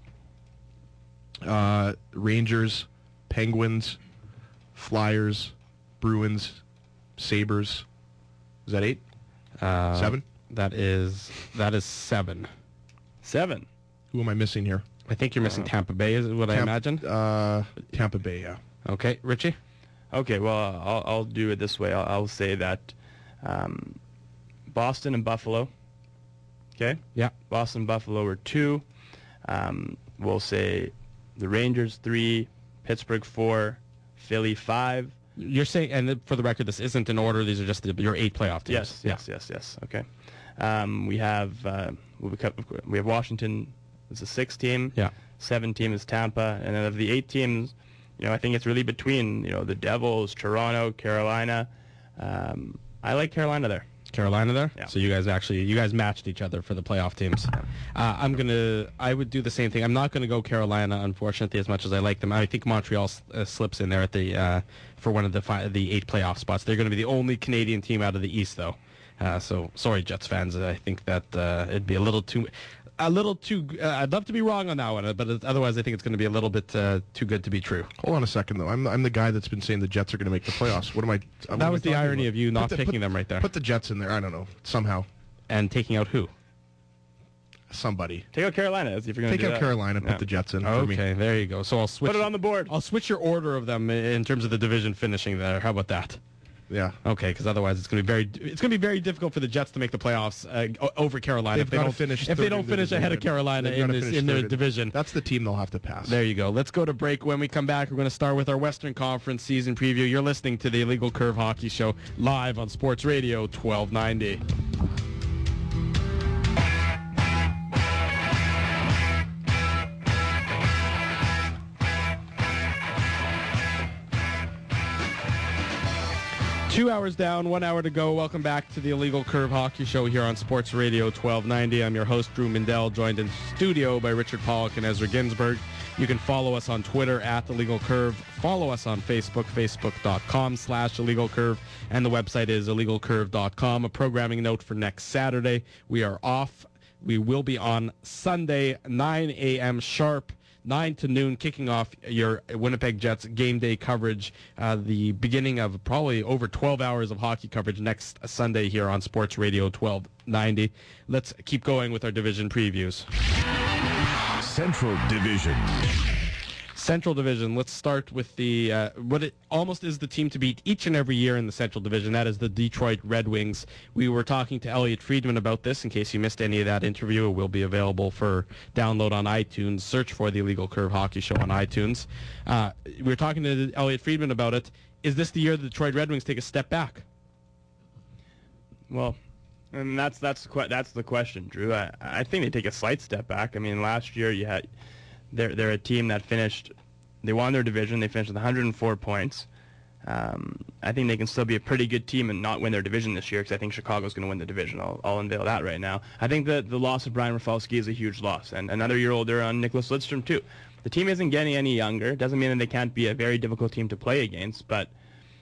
uh, Rangers, Penguins, Flyers, Bruins, Sabres. Is that eight? Uh, seven? That is that is seven. Seven. Who am I missing here? I think you're missing uh, Tampa Bay, is what Tampa, I imagine. Uh, Tampa Bay, yeah. Okay, Richie? Okay, well, I'll, I'll do it this way. I'll, I'll say that um, Boston and Buffalo. Okay? Yeah. Boston and Buffalo are two. Um, we'll say the Rangers three, Pittsburgh four, Philly five. You're saying, and for the record, this isn't in order. These are just the, your eight playoff teams. Yes, yes, yeah. yes, yes. Okay. Um, we have uh, we have Washington as a six team. Yeah. Seven team is Tampa, and then of the eight teams, you know, I think it's really between you know the Devils, Toronto, Carolina. Um, I like Carolina there. Carolina there. Yeah. So you guys actually you guys matched each other for the playoff teams. Uh, I'm gonna I would do the same thing. I'm not gonna go Carolina, unfortunately, as much as I like them. I think Montreal uh, slips in there at the uh, for one of the fi- the eight playoff spots. They're going to be the only Canadian team out of the East, though. Uh, so sorry, Jets fans. I think that uh, it'd be a little too. A little too. Uh, I'd love to be wrong on that one, but it, otherwise, I think it's going to be a little bit uh, too good to be true. Hold on a second, though. I'm I'm the guy that's been saying the Jets are going to make the playoffs. What am I? I'm, that was the irony about? of you not the, picking put, them right there. Put the Jets in there. I don't know somehow. And taking out who? Somebody. Take out Carolina if you're going to take do out that. Carolina. Put yeah. the Jets in. Okay, for me. there you go. So I'll switch. Put it on the board. I'll switch your order of them in terms of the division finishing there. How about that? Yeah. Okay, because otherwise it's going to be very it's going to be very difficult for the Jets to make the playoffs uh, over Carolina They've if they don't finish if they don't finish ahead of Carolina in this in their division. That's the team they'll have to pass. There you go. Let's go to break. When we come back, we're going to start with our Western Conference season preview. You're listening to the Illegal Curve Hockey Show live on Sports Radio twelve ninety. Two hours down, one hour to go. Welcome back to the Illegal Curve Hockey Show here on Sports Radio twelve ninety. I'm your host, Drew Mindell, joined in studio by Richard Pollock and Ezra Ginsburg. You can follow us on Twitter at Illegal Curve. Follow us on Facebook, facebook.com slash Illegal Curve. And the website is illegal curve dot com. A programming note for next Saturday. We are off. We will be on Sunday, nine a.m. sharp. nine to noon, kicking off your Winnipeg Jets game day coverage, uh, the beginning of probably over twelve hours of hockey coverage next Sunday here on Sports Radio twelve ninety. Let's keep going with our division previews. Central Division. Central Division. Let's start with the uh, what it almost is the team to beat each and every year in the Central Division. That is the Detroit Red Wings. We were talking to Elliot Friedman about this. In case you missed any of that interview, it will be available for download on iTunes. Search for the Illegal Curve Hockey Show on iTunes. Uh, we were talking to Elliot Friedman about it. Is this the year the Detroit Red Wings take a step back? Well, and that's that's the que- that's the question, Drew. I, I think they take a slight step back. I mean, last year you had they're they're a team that finished, they won their division. They finished with one hundred four points. Um, I think they can still be a pretty good team and not win their division this year because I think Chicago's going to win the division. I'll, I'll unveil that right now. I think that the loss of Brian Rafalski is a huge loss, and another year older on Nicholas Lidstrom too. The team isn't getting any younger. Doesn't mean that they can't be a very difficult team to play against, but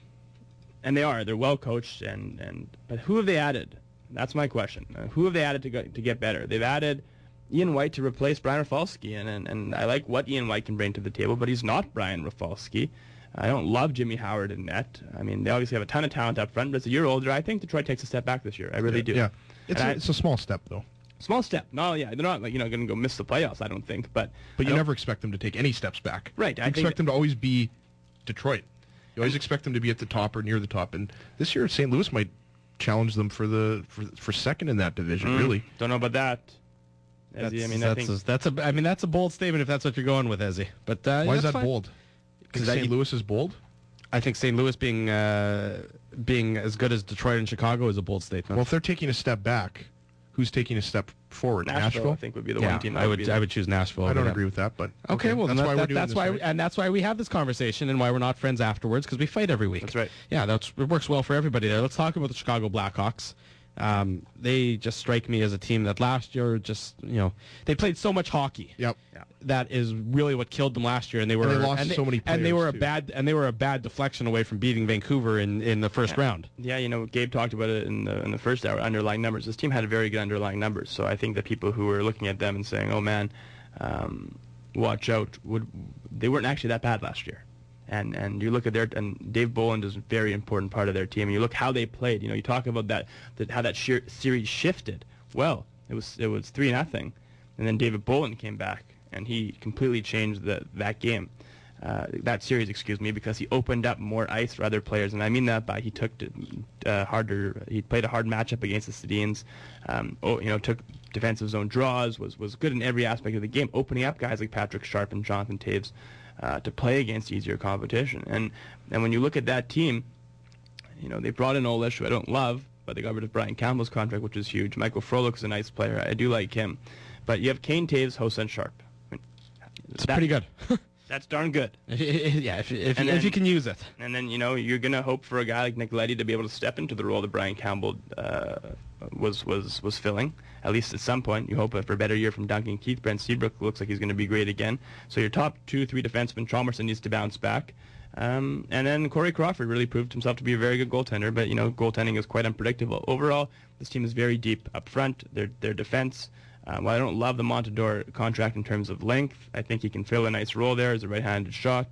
and they are. They're well coached, and, and but who have they added? That's my question. Uh, who have they added to go, to get better? They've added Ian White to replace Brian Rafalski, and, and and I like what Ian White can bring to the table, but he's not Brian Rafalski. I don't love Jimmy Howard in net. I mean, they obviously have a ton of talent up front, but it's a year older. I think Detroit takes a step back this year. I really do. Yeah, it's a, I, it's a small step though. Small step. No, yeah, they're not like you know going to go miss the playoffs. I don't think, but but I you never expect them to take any steps back. Right. You I expect think them to always be Detroit. You always expect them to be at the top or near the top, and this year Saint Louis might challenge them for the for, for second in that division. Mm, really, don't know about that. That's, Ezzy, I mean, that's, I think a, that's a. I mean, that's a bold statement if that's what you're going with, Ezzy. But uh, why yeah, is that fine. bold? Because that- Saint Louis is bold. I think Saint Louis being uh, being as good as Detroit and Chicago is a bold statement. Well, if they're taking a step back, who's taking a step forward? Nashville, Nashville. I think would be the yeah, one team. That I would. would Be I would choose Nashville. I over don't them. agree with that, but Okay, well, that's then why that, we're doing that's this. why, right? and that's why we have this conversation, and why we're not friends afterwards, because we fight every week. That's right. Yeah, that's it works well for everybody there. Let's talk about the Chicago Blackhawks. Um, they just strike me as a team that last year just you know they played so much hockey. Yep. Yeah. That is really what killed them last year, and they were And they lost so many and they players, were a too. bad and they were a bad deflection away from beating Vancouver in, in the first Yeah. round. Yeah, you know, Gabe talked about it in the in the first hour. Underlying numbers. This team had very good underlying numbers. So I think that people who were looking at them and saying, "Oh man, um, watch out," would they weren't actually that bad last year. And and you look at their and Dave Bolland is a very important part of their team. And you look how they played. You know, you talk about that, that how that sheer series shifted. Well, it was it was three nothing, and then David Bolland came back and he completely changed the that game. Uh, that series, excuse me, because he opened up more ice for other players, and I mean that by he took uh, harder. He played a hard matchup against the Sedins. Um, oh, you know, took defensive zone draws. Was was good in every aspect of the game, opening up guys like Patrick Sharp and Jonathan Taves uh, to play against easier competition. And and when you look at that team, you know they brought in Olish, who I don't love, but they got rid of Brian Campbell's contract, which is huge. Michael Frolik is a nice player. I do like him, but you have Kane, Taves, Hossa, and Sharp. I mean, It's that- pretty good. That's darn good. yeah, if, if, And if then- you can use it. And then, you know, you're going to hope for a guy like Nick Leddy to be able to step into the role that Brian Campbell uh, was was was filling, at least at some point. You hope for a better year from Duncan Keith. Brent Seabrook looks like he's going to be great again. So your top two, three defensemen, Chalmerson needs to bounce back. Um, and then Corey Crawford really proved himself to be a very good goaltender, but, you know, goaltending is quite unpredictable. Overall, this team is very deep up front. Their, their defense... Uh, while I don't love the Montador contract in terms of length, I think he can fill a nice role there as a right-handed shot.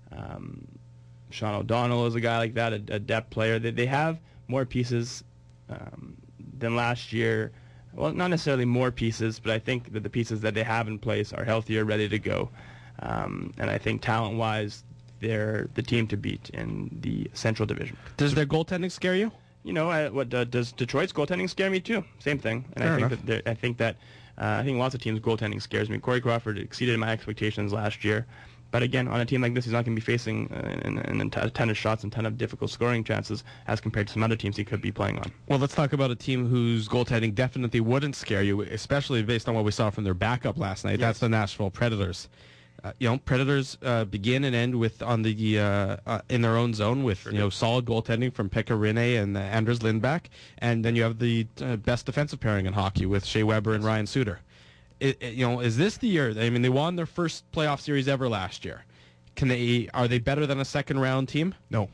Um, Sean O'Donnell is a guy like that, a, a depth player. They, they have more pieces um, than last year. Well, not necessarily more pieces, but I think that the pieces that they have in place are healthier, ready to go. Um, and I think talent-wise, they're the team to beat in the Central Division. Does their goaltending scare you? You know, I, what uh, does Detroit's goaltending scare me too? Same thing, and Fair I think enough. that there- I think that uh, I think lots of teams' goaltending scares me. Corey Crawford exceeded my expectations last year, but again, on a team like this, he's not going to be facing uh, an, an, a ton of shots and a ton of difficult scoring chances as compared to some other teams he could be playing on. Well, let's talk about a team whose goaltending definitely wouldn't scare you, especially based on what we saw from their backup last night. Yes. That's the Nashville Predators. Uh, you know, Predators uh, begin and end with on the uh, uh, in their own zone with Sure you do. know solid goaltending from Pekka Rinne and uh, Anders Lindback, and then you have the uh, best defensive pairing in hockey with Shea Weber and Ryan Suter. It, it- you know, is this the year? I mean, they won their first playoff series ever last year. Can they? Are they better than a second round team? No.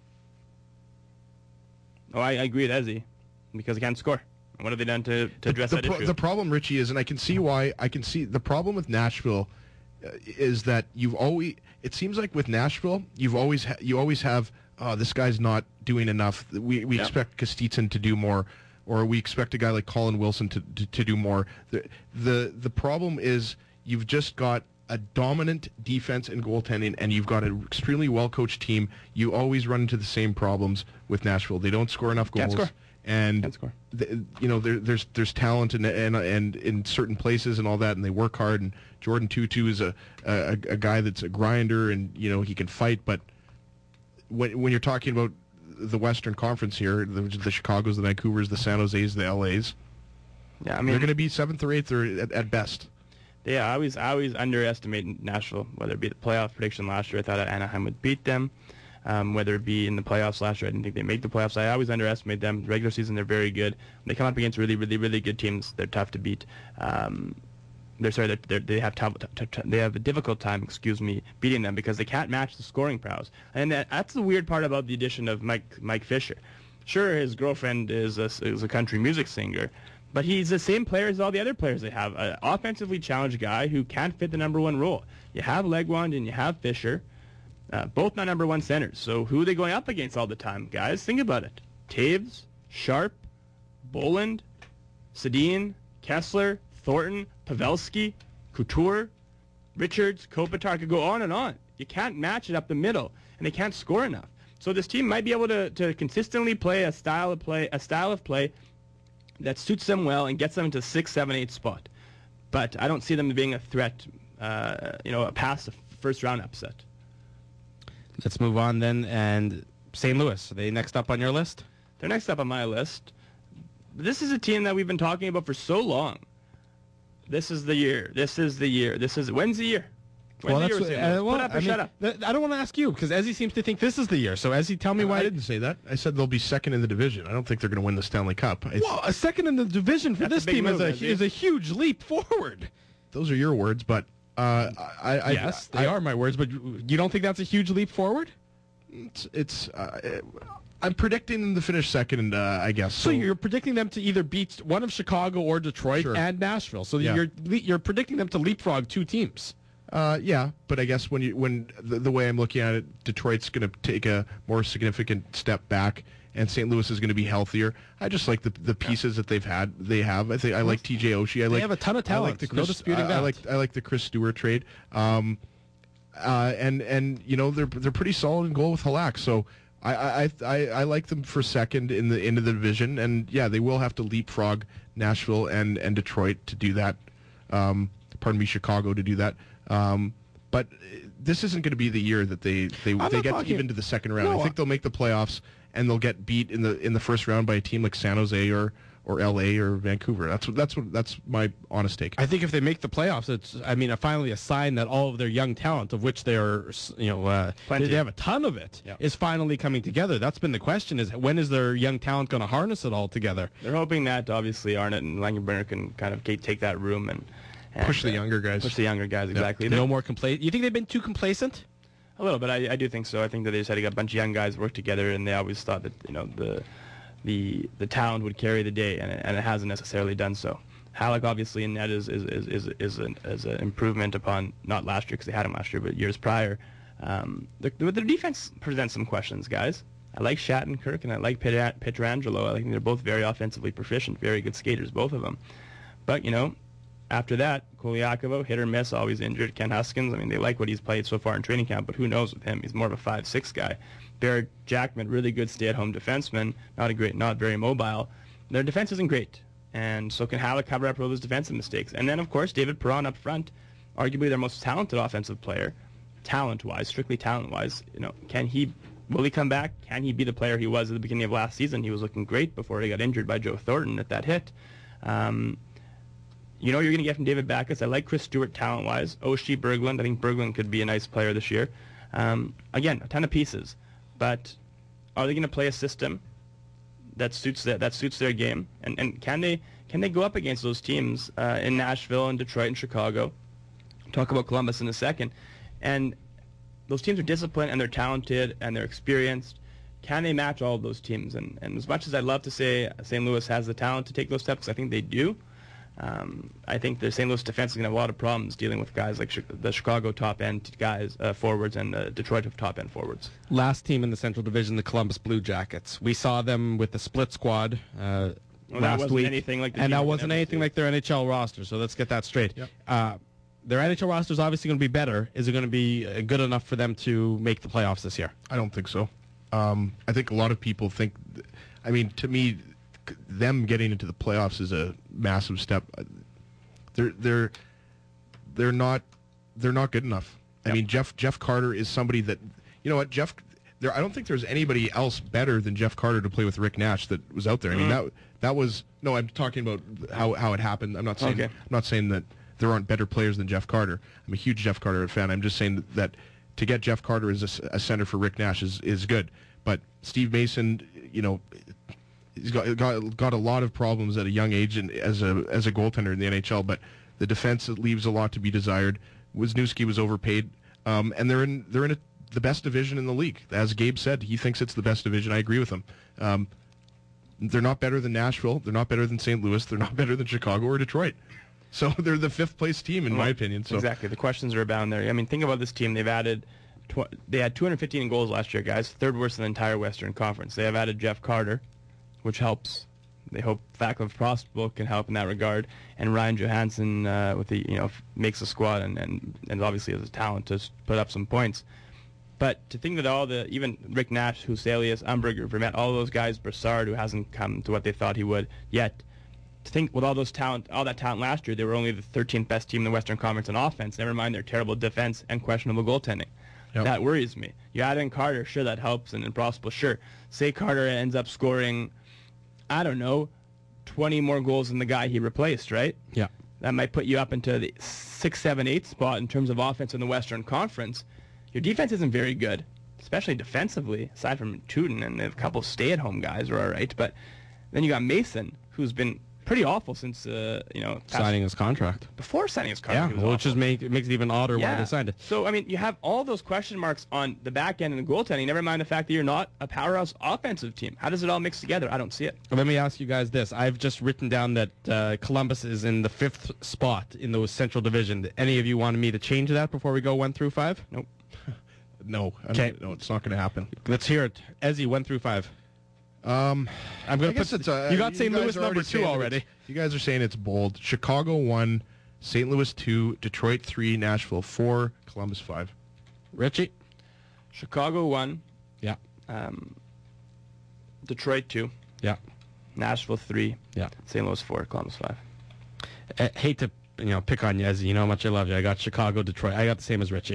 Oh, I, I agree with Ezzy because he can't score. What have they done to, to address the, that pro- issue? the problem, Richie, is, and I can see why. I can see the problem with Nashville uh, is that you've always. It seems like with Nashville, you've always ha- you always have. Oh, this guy's not doing enough. We we Yeah. expect Kostitsyn to do more, or we expect a guy like Colin Wilson to to, to do more. The, the the problem is you've just got a dominant defense and goaltending, and you've got an extremely well-coached team, you always run into the same problems with Nashville. They don't score enough goals. Can't score. And Can't score. The, you know, there, there's there's talent and and and in certain places and all that, and they work hard. And Jordan Tutu is a, a a guy that's a grinder, and you know he can fight. But when when you're talking about the Western Conference here, the, the Chicagos, the Vancouvers, the San Jose's, the L A's, yeah, I mean they're going to be seventh or eighth or at, at best. Yeah, I always I always underestimate Nashville, whether it be the playoff prediction last year. I thought that Anaheim would beat them. Um, whether it be in the playoffs last year, I didn't think they make the playoffs. I always underestimate them. Regular season, they're very good. When they come up against really, really, really good teams, they're tough to beat. Um, they're sorry, they're, they're, they have tough, t- t- they have a difficult time, excuse me, beating them because they can't match the scoring prowess. And that, that's the weird part about the addition of Mike Mike Fisher. Sure, his girlfriend is a, is a country music singer, but he's the same player as all the other players they have. An offensively challenged guy who can't fit the number one role. You have Legwand and you have Fisher. Uh, both not number one centers. So who are they going up against all the time, guys? Think about it. Taves, Sharp, Boland, Sedin, Kessler, Thornton, Pavelski, Couture, Richards, Kopitar. I could go on and on. You can't match it up the middle, and they can't score enough. So this team might be able to, to consistently play a style of play, a style of play that suits them well and gets them into six, seven, eight spot. But I don't see them being a threat, uh, you know, past the first round upset. Let's move on then. And Saint Louis, are they next up on your list? They're next up on my list. This is a team that we've been talking about for so long. This is the year. This is the year. This is when's the year? When's Well, the that's year with what, Saint Louis? uh, well, Put up or I mean, shut up. th- I don't want to ask you because Ezzy seems to think this is the year. So Ezzy, tell me why. I didn't say that. I said they'll be second in the division. I don't think they're going to win the Stanley Cup. I, Well, a second in the division for That's a this big team move, is a Ezzy. is a huge leap forward. those are your words, but uh, I, I yes, I, they I, are my words, but you don't think that's a huge leap forward? It's, it's uh, I'm predicting them to finish second, uh, I guess. So you're predicting them to either beat one of Chicago or Detroit Sure. and Nashville. So Yeah. you're you're predicting them to leapfrog two teams. Uh, yeah, but I guess when you when the, the way I'm looking at it, Detroit's going to take a more significant step back, and Saint Louis is going to be healthier. I just like the the pieces that they've had. They have. I think I like T J Oshie. I They like. have a ton of I talent. like the No Chris, disputing I, that. I like I like the Chris Stewart trade. Um, uh, and and you know they're they're pretty solid in goal with Halak. So I I, I I like them for second in the end of the division. And yeah, they will have to leapfrog Nashville and and Detroit to do that. Um, pardon me, Chicago to do that. Um, But this isn't going to be the year that they they, I'm they not get talking- even to the second round. No, I think they'll make the playoffs and they'll get beat in the in the first round by a team like San Jose or, or L A or Vancouver. That's what that's what that's my honest take. I think if they make the playoffs, it's I mean, finally a sign that all of their young talent, of which they are, you know, uh, Plenty. they have a ton of it, Yeah. is finally coming together. That's been the question: is when is their young talent going to harness it all together? They're hoping that obviously Arnott and Langenbrunner can kind of take that room and, and Push the uh, younger guys. Push the younger guys exactly. They're- No more complacent. You think they've been too complacent? A little bit, I, I do think so. I think that they just had to get a bunch of young guys work together, and they always thought that you know the the the talent would carry the day, and it, and it hasn't necessarily done so. Halleck obviously in net is is is is, is an is an improvement upon not last year because they had him last year, but years prior. Um, their, their defense presents some questions, guys. I like Shattenkirk and I like Piet- Pietrangelo. I think they're both very offensively proficient, very good skaters, both of them. But you know. After that, Kolyakovo, hit or miss, always injured. Ken Huskins, I mean, they like what he's played so far in training camp, but who knows with him? He's more of a five six guy. Barrett Jackman, really good stay-at-home defenseman, not a great, not very mobile. Their defense isn't great, and so can Halleck cover up all those defensive mistakes. And then, of course, David Perron up front, arguably their most talented offensive player, talent-wise, strictly talent-wise. You know, can he? Will he come back? Can he be the player he was at the beginning of last season? He was looking great before he got injured by Joe Thornton at that hit. Um, You know you're going to get from David Backes. I like Chris Stewart talent-wise. Oshie, Berglund. I think Berglund could be a nice player this year. Um, again, a ton of pieces. But are they going to play a system that suits that, that suits their game? And and can they can they go up against those teams uh, in Nashville and Detroit and Chicago? Talk about Columbus in a second. And those teams are disciplined and they're talented and they're experienced. Can they match all of those teams? And, and as much as I'd love to say Saint Louis has the talent to take those steps, I think they do. Um, I think the Saint Louis defense is going to have a lot of problems dealing with guys like Chi- the Chicago top-end guys, uh, forwards, and uh, Detroit top-end forwards. Last team in the Central Division, the Columbus Blue Jackets. We saw them with the split squad uh, Well, that last wasn't week, anything like the and team that we wasn't never anything see. like their N H L roster. So let's get that straight. Yep. Uh, their N H L roster is obviously going to be better. Is it going to be uh, good enough for them to make the playoffs this year? I don't think so. Um, I think a lot of people think. Th- I mean, to me, c- them getting into the playoffs is a massive step. They're they're they're not they're not good enough. I Yep. mean, Jeff Jeff Carter is somebody that, you know what, Jeff. There, I don't think there's anybody else better than Jeff Carter to play with Rick Nash that was out there. I mean, that that was no. I'm talking about how how it happened. I'm not saying Okay. I'm not saying that there aren't better players than Jeff Carter. I'm a huge Jeff Carter fan. I'm just saying that, that to get Jeff Carter as a, s- a center for Rick Nash is, is good. But Steve Mason, you know, he's got, got got a lot of problems at a young age and as a as a goaltender in the N H L. But the defense leaves a lot to be desired. Wisniewski was overpaid, um, and they're in they're in a, the best division in the league. As Gabe said, he thinks it's the best division. I agree with him. Um, they're not better than Nashville. They're not better than Saint Louis. They're not better than Chicago or Detroit. So they're the fifth place team in my opinion. So Exactly. The questions are abound there. I mean, think about this team. They've added, tw- they had two hundred fifteen goals last year, guys. Third worst in the entire Western Conference. They have added Jeff Carter, which helps. They hope Vaclav Prosper can help in that regard, and Ryan Johansson with uh, the you know f- makes the squad and, and and obviously has a talent to s- put up some points. But to think that all the, even Rick Nash, Huselius, Umberger, Vermette, all those guys, Brassard, who hasn't come to what they thought he would yet, to think with all those talent, all that talent last year, they were only the thirteenth best team in the Western Conference in offense. Never mind their terrible defense and questionable goaltending. Yep. That worries me. You add in Carter, sure, that helps, and then Prosper, sure. Say Carter ends up scoring, I don't know, twenty more goals than the guy he replaced, right? Yeah. That might put you up into the six, seven, eight spot in terms of offense in the Western Conference. Your defense isn't very good, especially defensively, aside from Tootin and a couple stay-at-home guys are all right. But then you got Mason, who's been pretty awful since, uh, you know, past- Signing his contract. before signing his Yeah, contract. he was well, which awful. just make, it makes it even odder why they signed it. So, I mean, you have all those question marks on the back end and the goaltending, never mind the fact that you're not a powerhouse offensive team. How does it all mix together? I don't see it. Let me ask you guys this. I've just written down that uh, Columbus is in the fifth spot in the Central Division. Any of you wanted me to change that before we go one through five? Nope. no, I Okay. don't- no, it's not going to happen. Let's hear it. Ezzy, one through five. Um, I'm I going to guess put. it's uh, you got Saint guys Louis are number already two saying that already. it's- You guys are saying it's bold. Chicago one, Saint Louis two, Detroit three, Nashville four, Columbus five. Richie? Chicago one, Yeah. um, Detroit two, Yeah. Nashville three, Yeah. Saint Louis four, Columbus five. I hate to you know pick on you, Ezzy. You know how much I love you. I got Chicago, Detroit. I got the same as Richie.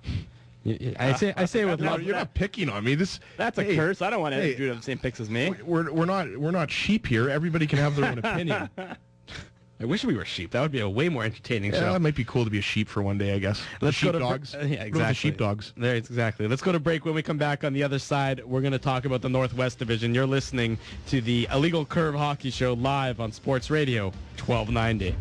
Y- y- I say I say it with No, love. you're not picking on me. This That's a hey, curse. I don't want hey, to do the same picks as me. We're we're not we're not sheep here. Everybody can have their own opinion. I wish we were sheep. That would be a way more entertaining Yeah, show. it might be cool to be a sheep for one day, I guess. Let's the go to sheepdogs. br- uh, yeah, What about exactly. the sheepdogs. There, exactly. Let's go to break. When we come back on the other side, we're going to talk about the Northwest Division. You're listening to the Illegal Curve Hockey Show live on Sports Radio twelve ninety.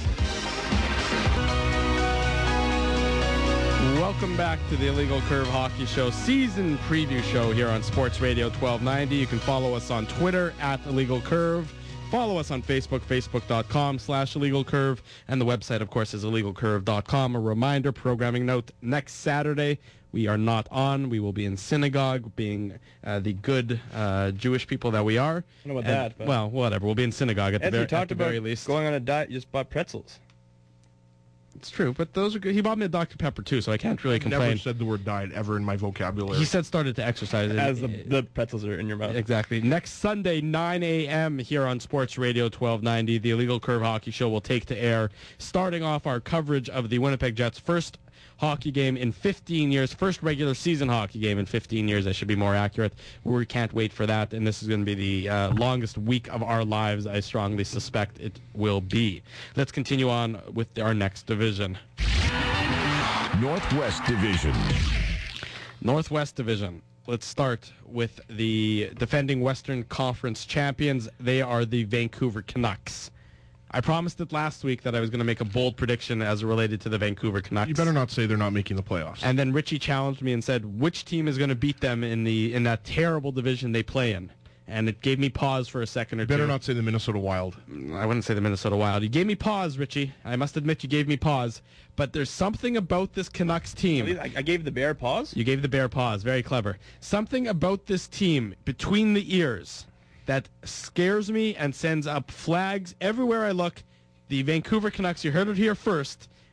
Welcome back to the Illegal Curve Hockey Show season preview show here on Sports Radio twelve ninety. You can follow us on Twitter at Illegal Curve. Follow us on Facebook, facebook.com slash Illegal Curve. And the website, of course, is illegal curve dot com. A reminder, programming note, next Saturday, we are not on. We will be in synagogue, being uh, the good uh, Jewish people that we are. I don't know about And- that, but- Well, whatever. We'll be in synagogue at the, Ed, ver- we at talked the about very least. going on a diet. You just bought pretzels. It's true, but those are good. He bought me a Doctor Pepper, too, so I can't really I've complain. never said the word diet ever in my vocabulary. He said started to exercise. As the, the pretzels are in your mouth. Exactly. Next Sunday, nine a.m. here on Sports Radio twelve ninety, the Illegal Curve Hockey Show will take to air, starting off our coverage of the Winnipeg Jets' first hockey game in fifteen years, first regular season hockey game in fifteen years, I should be more accurate. We can't wait for that, and this is going to be the uh, longest week of our lives, I strongly suspect it will be. Let's continue on with our next division. Northwest Division. Northwest Division. Let's start with the defending Western Conference champions. They are the Vancouver Canucks. I promised it last week that I was going to make a bold prediction as related to the Vancouver Canucks. You better not say they're not making the playoffs. And then Richie challenged me and said, which team is going to beat them in the in that terrible division they play in? And it gave me pause for a second or you better two. not say the Minnesota Wild. I wouldn't say the Minnesota Wild. You gave me pause, Richie. I must admit you gave me pause. But there's something about this Canucks team. I, I gave the bear pause. You gave the bear pause. Very clever. Something about this team between the ears that scares me and sends up flags everywhere I look. The Vancouver Canucks, you heard it here first.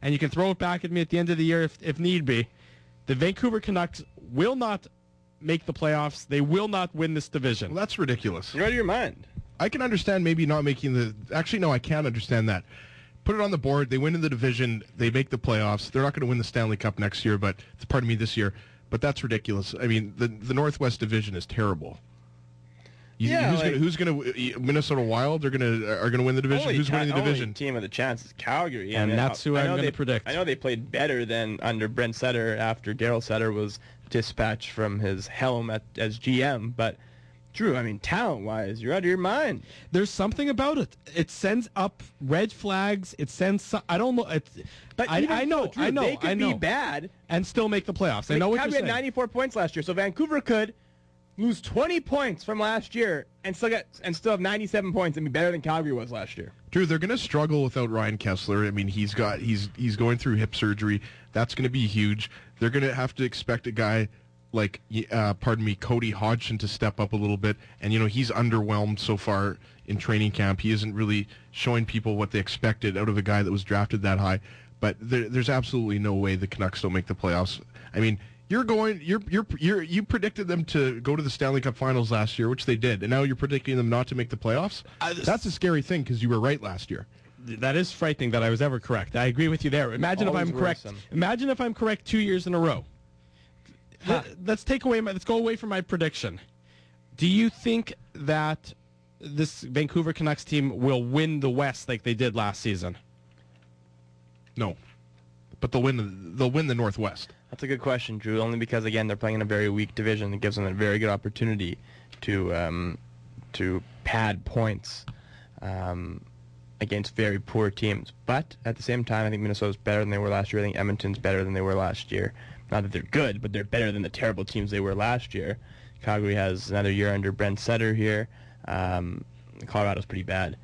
and you can throw it back at me at the end of the year if, if need be. The Vancouver Canucks will not make the playoffs. They will not win this division. Well, that's ridiculous. You're out of your mind. I can understand maybe not making the... Actually, no, I can't understand that. Put it on the board. They win in the division. They make the playoffs. They're not going to win the Stanley Cup next year, but pardon me, this year. But that's ridiculous. I mean, the the Northwest Division is terrible. You, Yeah, who's like- gonna who's gonna Minnesota Wild? They're gonna are gonna win the division. Only Who's ti- winning the only division? team with a chance is Calgary. And I that's who I I'm know gonna they- predict. I know they played better than under Brent Sutter after Daryl Sutter was dispatched from his helm at, as G M, but Drew, I mean, talent-wise, you're out of your mind. There's something about it. It sends up red flags. It sends. Some, I don't know. It's, But I, even I know. so, Drew, I know. they could I know. be bad. and still make the playoffs. I Like, know what Calgary you're had saying. ninety-four points last year, so Vancouver could lose twenty points from last year and still get and still have ninety-seven points and be better than Calgary was last year. Drew, they're going to struggle without Ryan Kessler. I mean, he's got he's he's going through hip surgery. That's going to be huge. They're going to have to expect a guy like, uh, pardon me, Cody Hodgson to step up a little bit. And, you know, he's underwhelmed so far in training camp. He isn't really showing people what they expected out of a guy that was drafted that high. But there, there's absolutely no way the Canucks don't make the playoffs. I mean, you're going, you're, you're, you're, you predicted them to go to the Stanley Cup Finals last year, which they did. And now you're predicting them not to make the playoffs? I- That's a scary thing because you were right last year. That is frightening that I was ever correct. I agree with you there. Imagine if Always I'm correct. worrisome. Imagine if I'm correct two years in a row. Let, let's take away my. Let's go away from my prediction. Do you think that this Vancouver Canucks team will win the West like they did last season? No. But they'll win, they'll win the Northwest. That's a good question, Drew. Only because again they're playing in a very weak division. It gives them a very good opportunity to um, to pad points um, against very poor teams. But at the same time, I think Minnesota's better than they were last year. I think Edmonton's better than they were last year. Not that they're good, but they're better than the terrible teams they were last year. Calgary has another year under Brent Sutter here. Um, Colorado's pretty bad.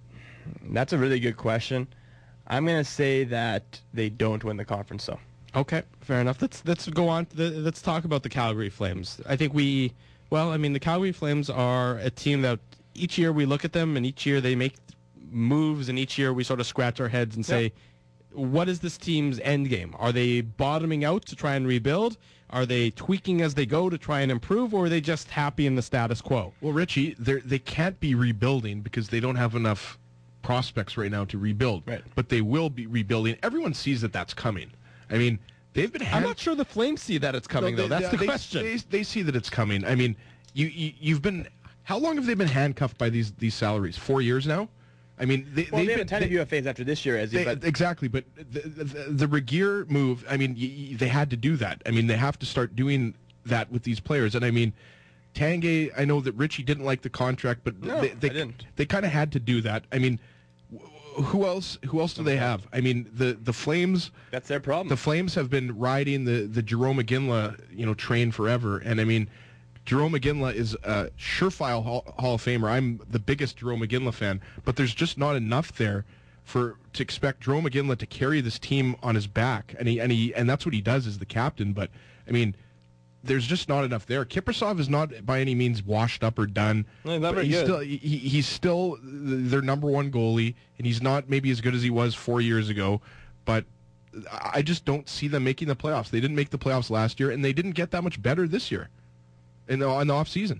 That's a really good question. I'm going to say that they don't win the conference, though. Okay, fair enough. Let's let's go on. To the, let's talk about the Calgary Flames. I think we, well, I mean, the Calgary Flames are a team that each year we look at them, and each year they make moves, and each year we sort of scratch our heads and say, Yep. what is this team's end game? Are they bottoming out to try and rebuild? Are they tweaking as they go to try and improve, or are they just happy in the status quo? Well, Richie, they they can't be rebuilding because they don't have enough prospects right now to rebuild. Right. But they will be rebuilding. Everyone sees that that's coming. I mean, they've been. I'm hand- not sure the Flames see that it's coming, No, though. they- That's they- the they- question. They, they see that it's coming. I mean, you, you you've been. How long have they been handcuffed by these these salaries? Four years now. I mean, they, Well, they've they have a been- ton they- of U F As after this year, as They, but exactly, but the, the, the Regier move, I mean, y- y- they had to do that. I mean, they have to start doing that with these players. And I mean, Tanguay, I know that Richie didn't like the contract, but No, they, they, I didn't. they kind of had to do that. I mean, wh- who else? Who else do they have? I mean, the the Flames. that's their problem. The Flames have been riding the the Jerome McGinley, you know, train forever, and I mean, Jerome McGinley is a surefire Hall, Hall of Famer. I'm the biggest Jerome McGinley fan, but there's just not enough there for to expect Jerome McGinley to carry this team on his back, and he and he and that's what he does as the captain. But I mean, there's just not enough there. Kiprasov is not by any means washed up or done. No, he's not but very he's good. still he, he's still their number one goalie, and he's not maybe as good as he was four years ago, but I just don't see them making the playoffs. They didn't make the playoffs last year, and they didn't get that much better this year in the, in the off season.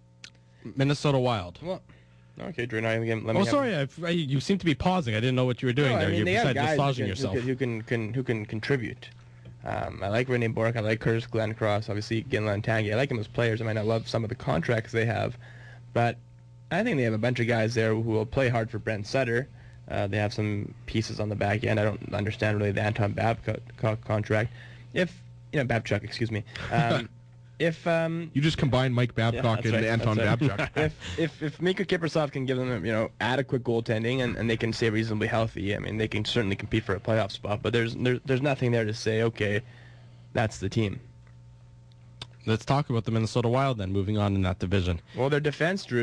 Minnesota Wild. well, okay, Drew. Now let me let me Oh, have- sorry. I, I, you seem to be pausing. I didn't know what you were doing No, there. I mean, You're they have besides guys massaging who can, yourself. Who can, who can can who can contribute. Um, I like Rene Bourque. I like Curtis Glencross. Obviously, Ginla and Tanguay. I like them as players. I might not love some of the contracts they have, but I think they have a bunch of guys there who will play hard for Brent Sutter. Uh, they have some pieces on the back end. I don't understand really the Anton Babcock co- contract. If you know Babchuk, excuse me. Um, if um, You just combine Mike yeah, Babcock that's and right, Anton that's right. Babchuk. if if if Mika Kiprasov can give them you know adequate goaltending and, and they can stay reasonably healthy, I mean they can certainly compete for a playoff spot. But there's there, there's nothing there to say okay, that's the team. Let's talk about the Minnesota Wild then, moving on in that division. Well, their defense, Drew,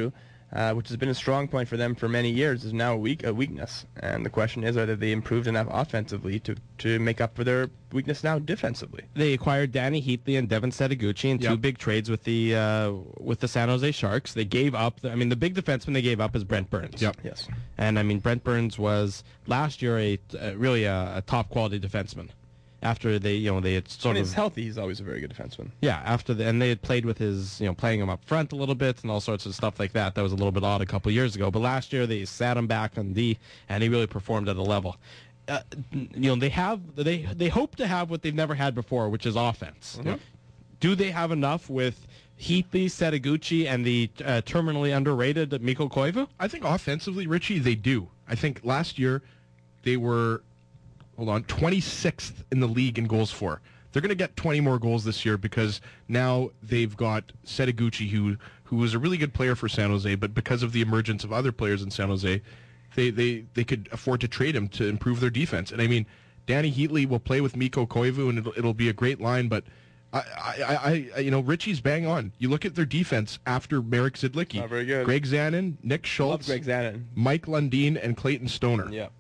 uh, which has been a strong point for them for many years, is now a, weak, a weakness. And the question is whether they improved enough offensively to, to make up for their weakness now defensively. They acquired Danny Heatley and Devin Setaguchi in two Yep. big trades with the uh, with the San Jose Sharks. They gave up. I mean, the big defenseman they gave up is Brent Burns. Yep. Yes. And I mean, Brent Burns was last year a uh, really a, a top quality defenseman. After they, you know, they had sort When of he's healthy, he's always a very good defenseman. yeah. After the and they had played with his, you know, playing him up front a little bit and all sorts of stuff like that. That was a little bit odd a couple of years ago. But last year they sat him back on D, and he really performed at a level. Uh, you know, they have they they hope to have what they've never had before, which is offense. Mhm. Do they have enough with Heatley, Setaguchi, and the uh, terminally underrated Mikko Koivu? I think offensively, Richie, they do. I think last year they were, hold on, twenty-sixth in the league in goals for. They're going to get twenty more goals this year because now they've got Setaguchi, who who was a really good player for San Jose, but because of the emergence of other players in San Jose, they, they, they could afford to trade him to improve their defense. And I mean, Danny Heatley will play with Mikko Koivu, and it'll, it'll be a great line, but I, I, I, you know, Richie's bang on. You look at their defense after Marek Zidlicki. Not very good. Greg Zanin, Nick Love Schultz, Greg Zanin. Mike Lundin, and Clayton Stoner. Yeah.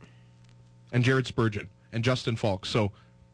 And Jared Spurgeon and Justin Falk. So,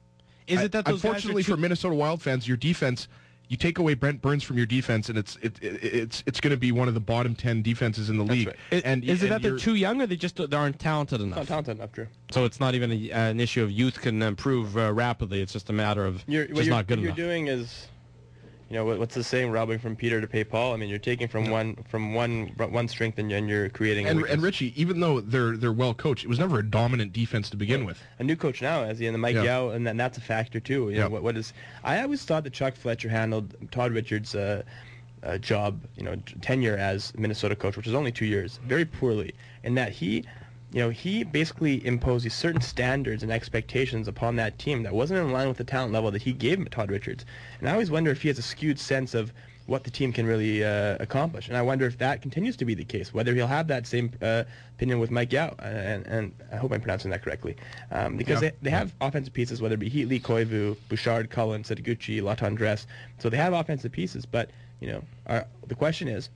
Is I- it that those guys are unfortunately too- for Minnesota Wild fans, your defense, you take away Brent Burns from your defense, and it's it, it it's it's going to be one of the bottom ten defenses in the league. right. Is, And is it and that they're you're- too young, or they just they aren't talented Not enough? talented enough, Drew. So it's not even a, an issue of youth can improve uh, rapidly. It's just a matter of You're, just what you're, not good what enough. you're doing is, you know, what, what's the saying? Robbing from Peter to pay Paul. I mean, you're taking from one from one one strength and, and you're creating. a and, weakness. and Richie, even though they're they're well coached, it was never a dominant defense to begin with. A new coach now, as in the Mike Yeah. Yao, and then that's a factor too. You know, Yeah. what, what is? I always thought that Chuck Fletcher handled Todd Richards' uh, uh, job, you know, tenure as Minnesota coach, which was only two years, very poorly. In that he, you know, he basically imposed these certain standards and expectations upon that team that wasn't in line with the talent level that he gave Todd Richards. And I always wonder if he has a skewed sense of what the team can really uh, accomplish. And I wonder if that continues to be the case, whether he'll have that same uh, opinion with Mike Yao. And, and I hope I'm pronouncing that correctly. Um, because Yeah. they, they have offensive pieces, whether it be Heatley, Koivu, Bouchard, Cullen, Setaguchi, Latendresse. So they have offensive pieces. But, you know, our, the question is,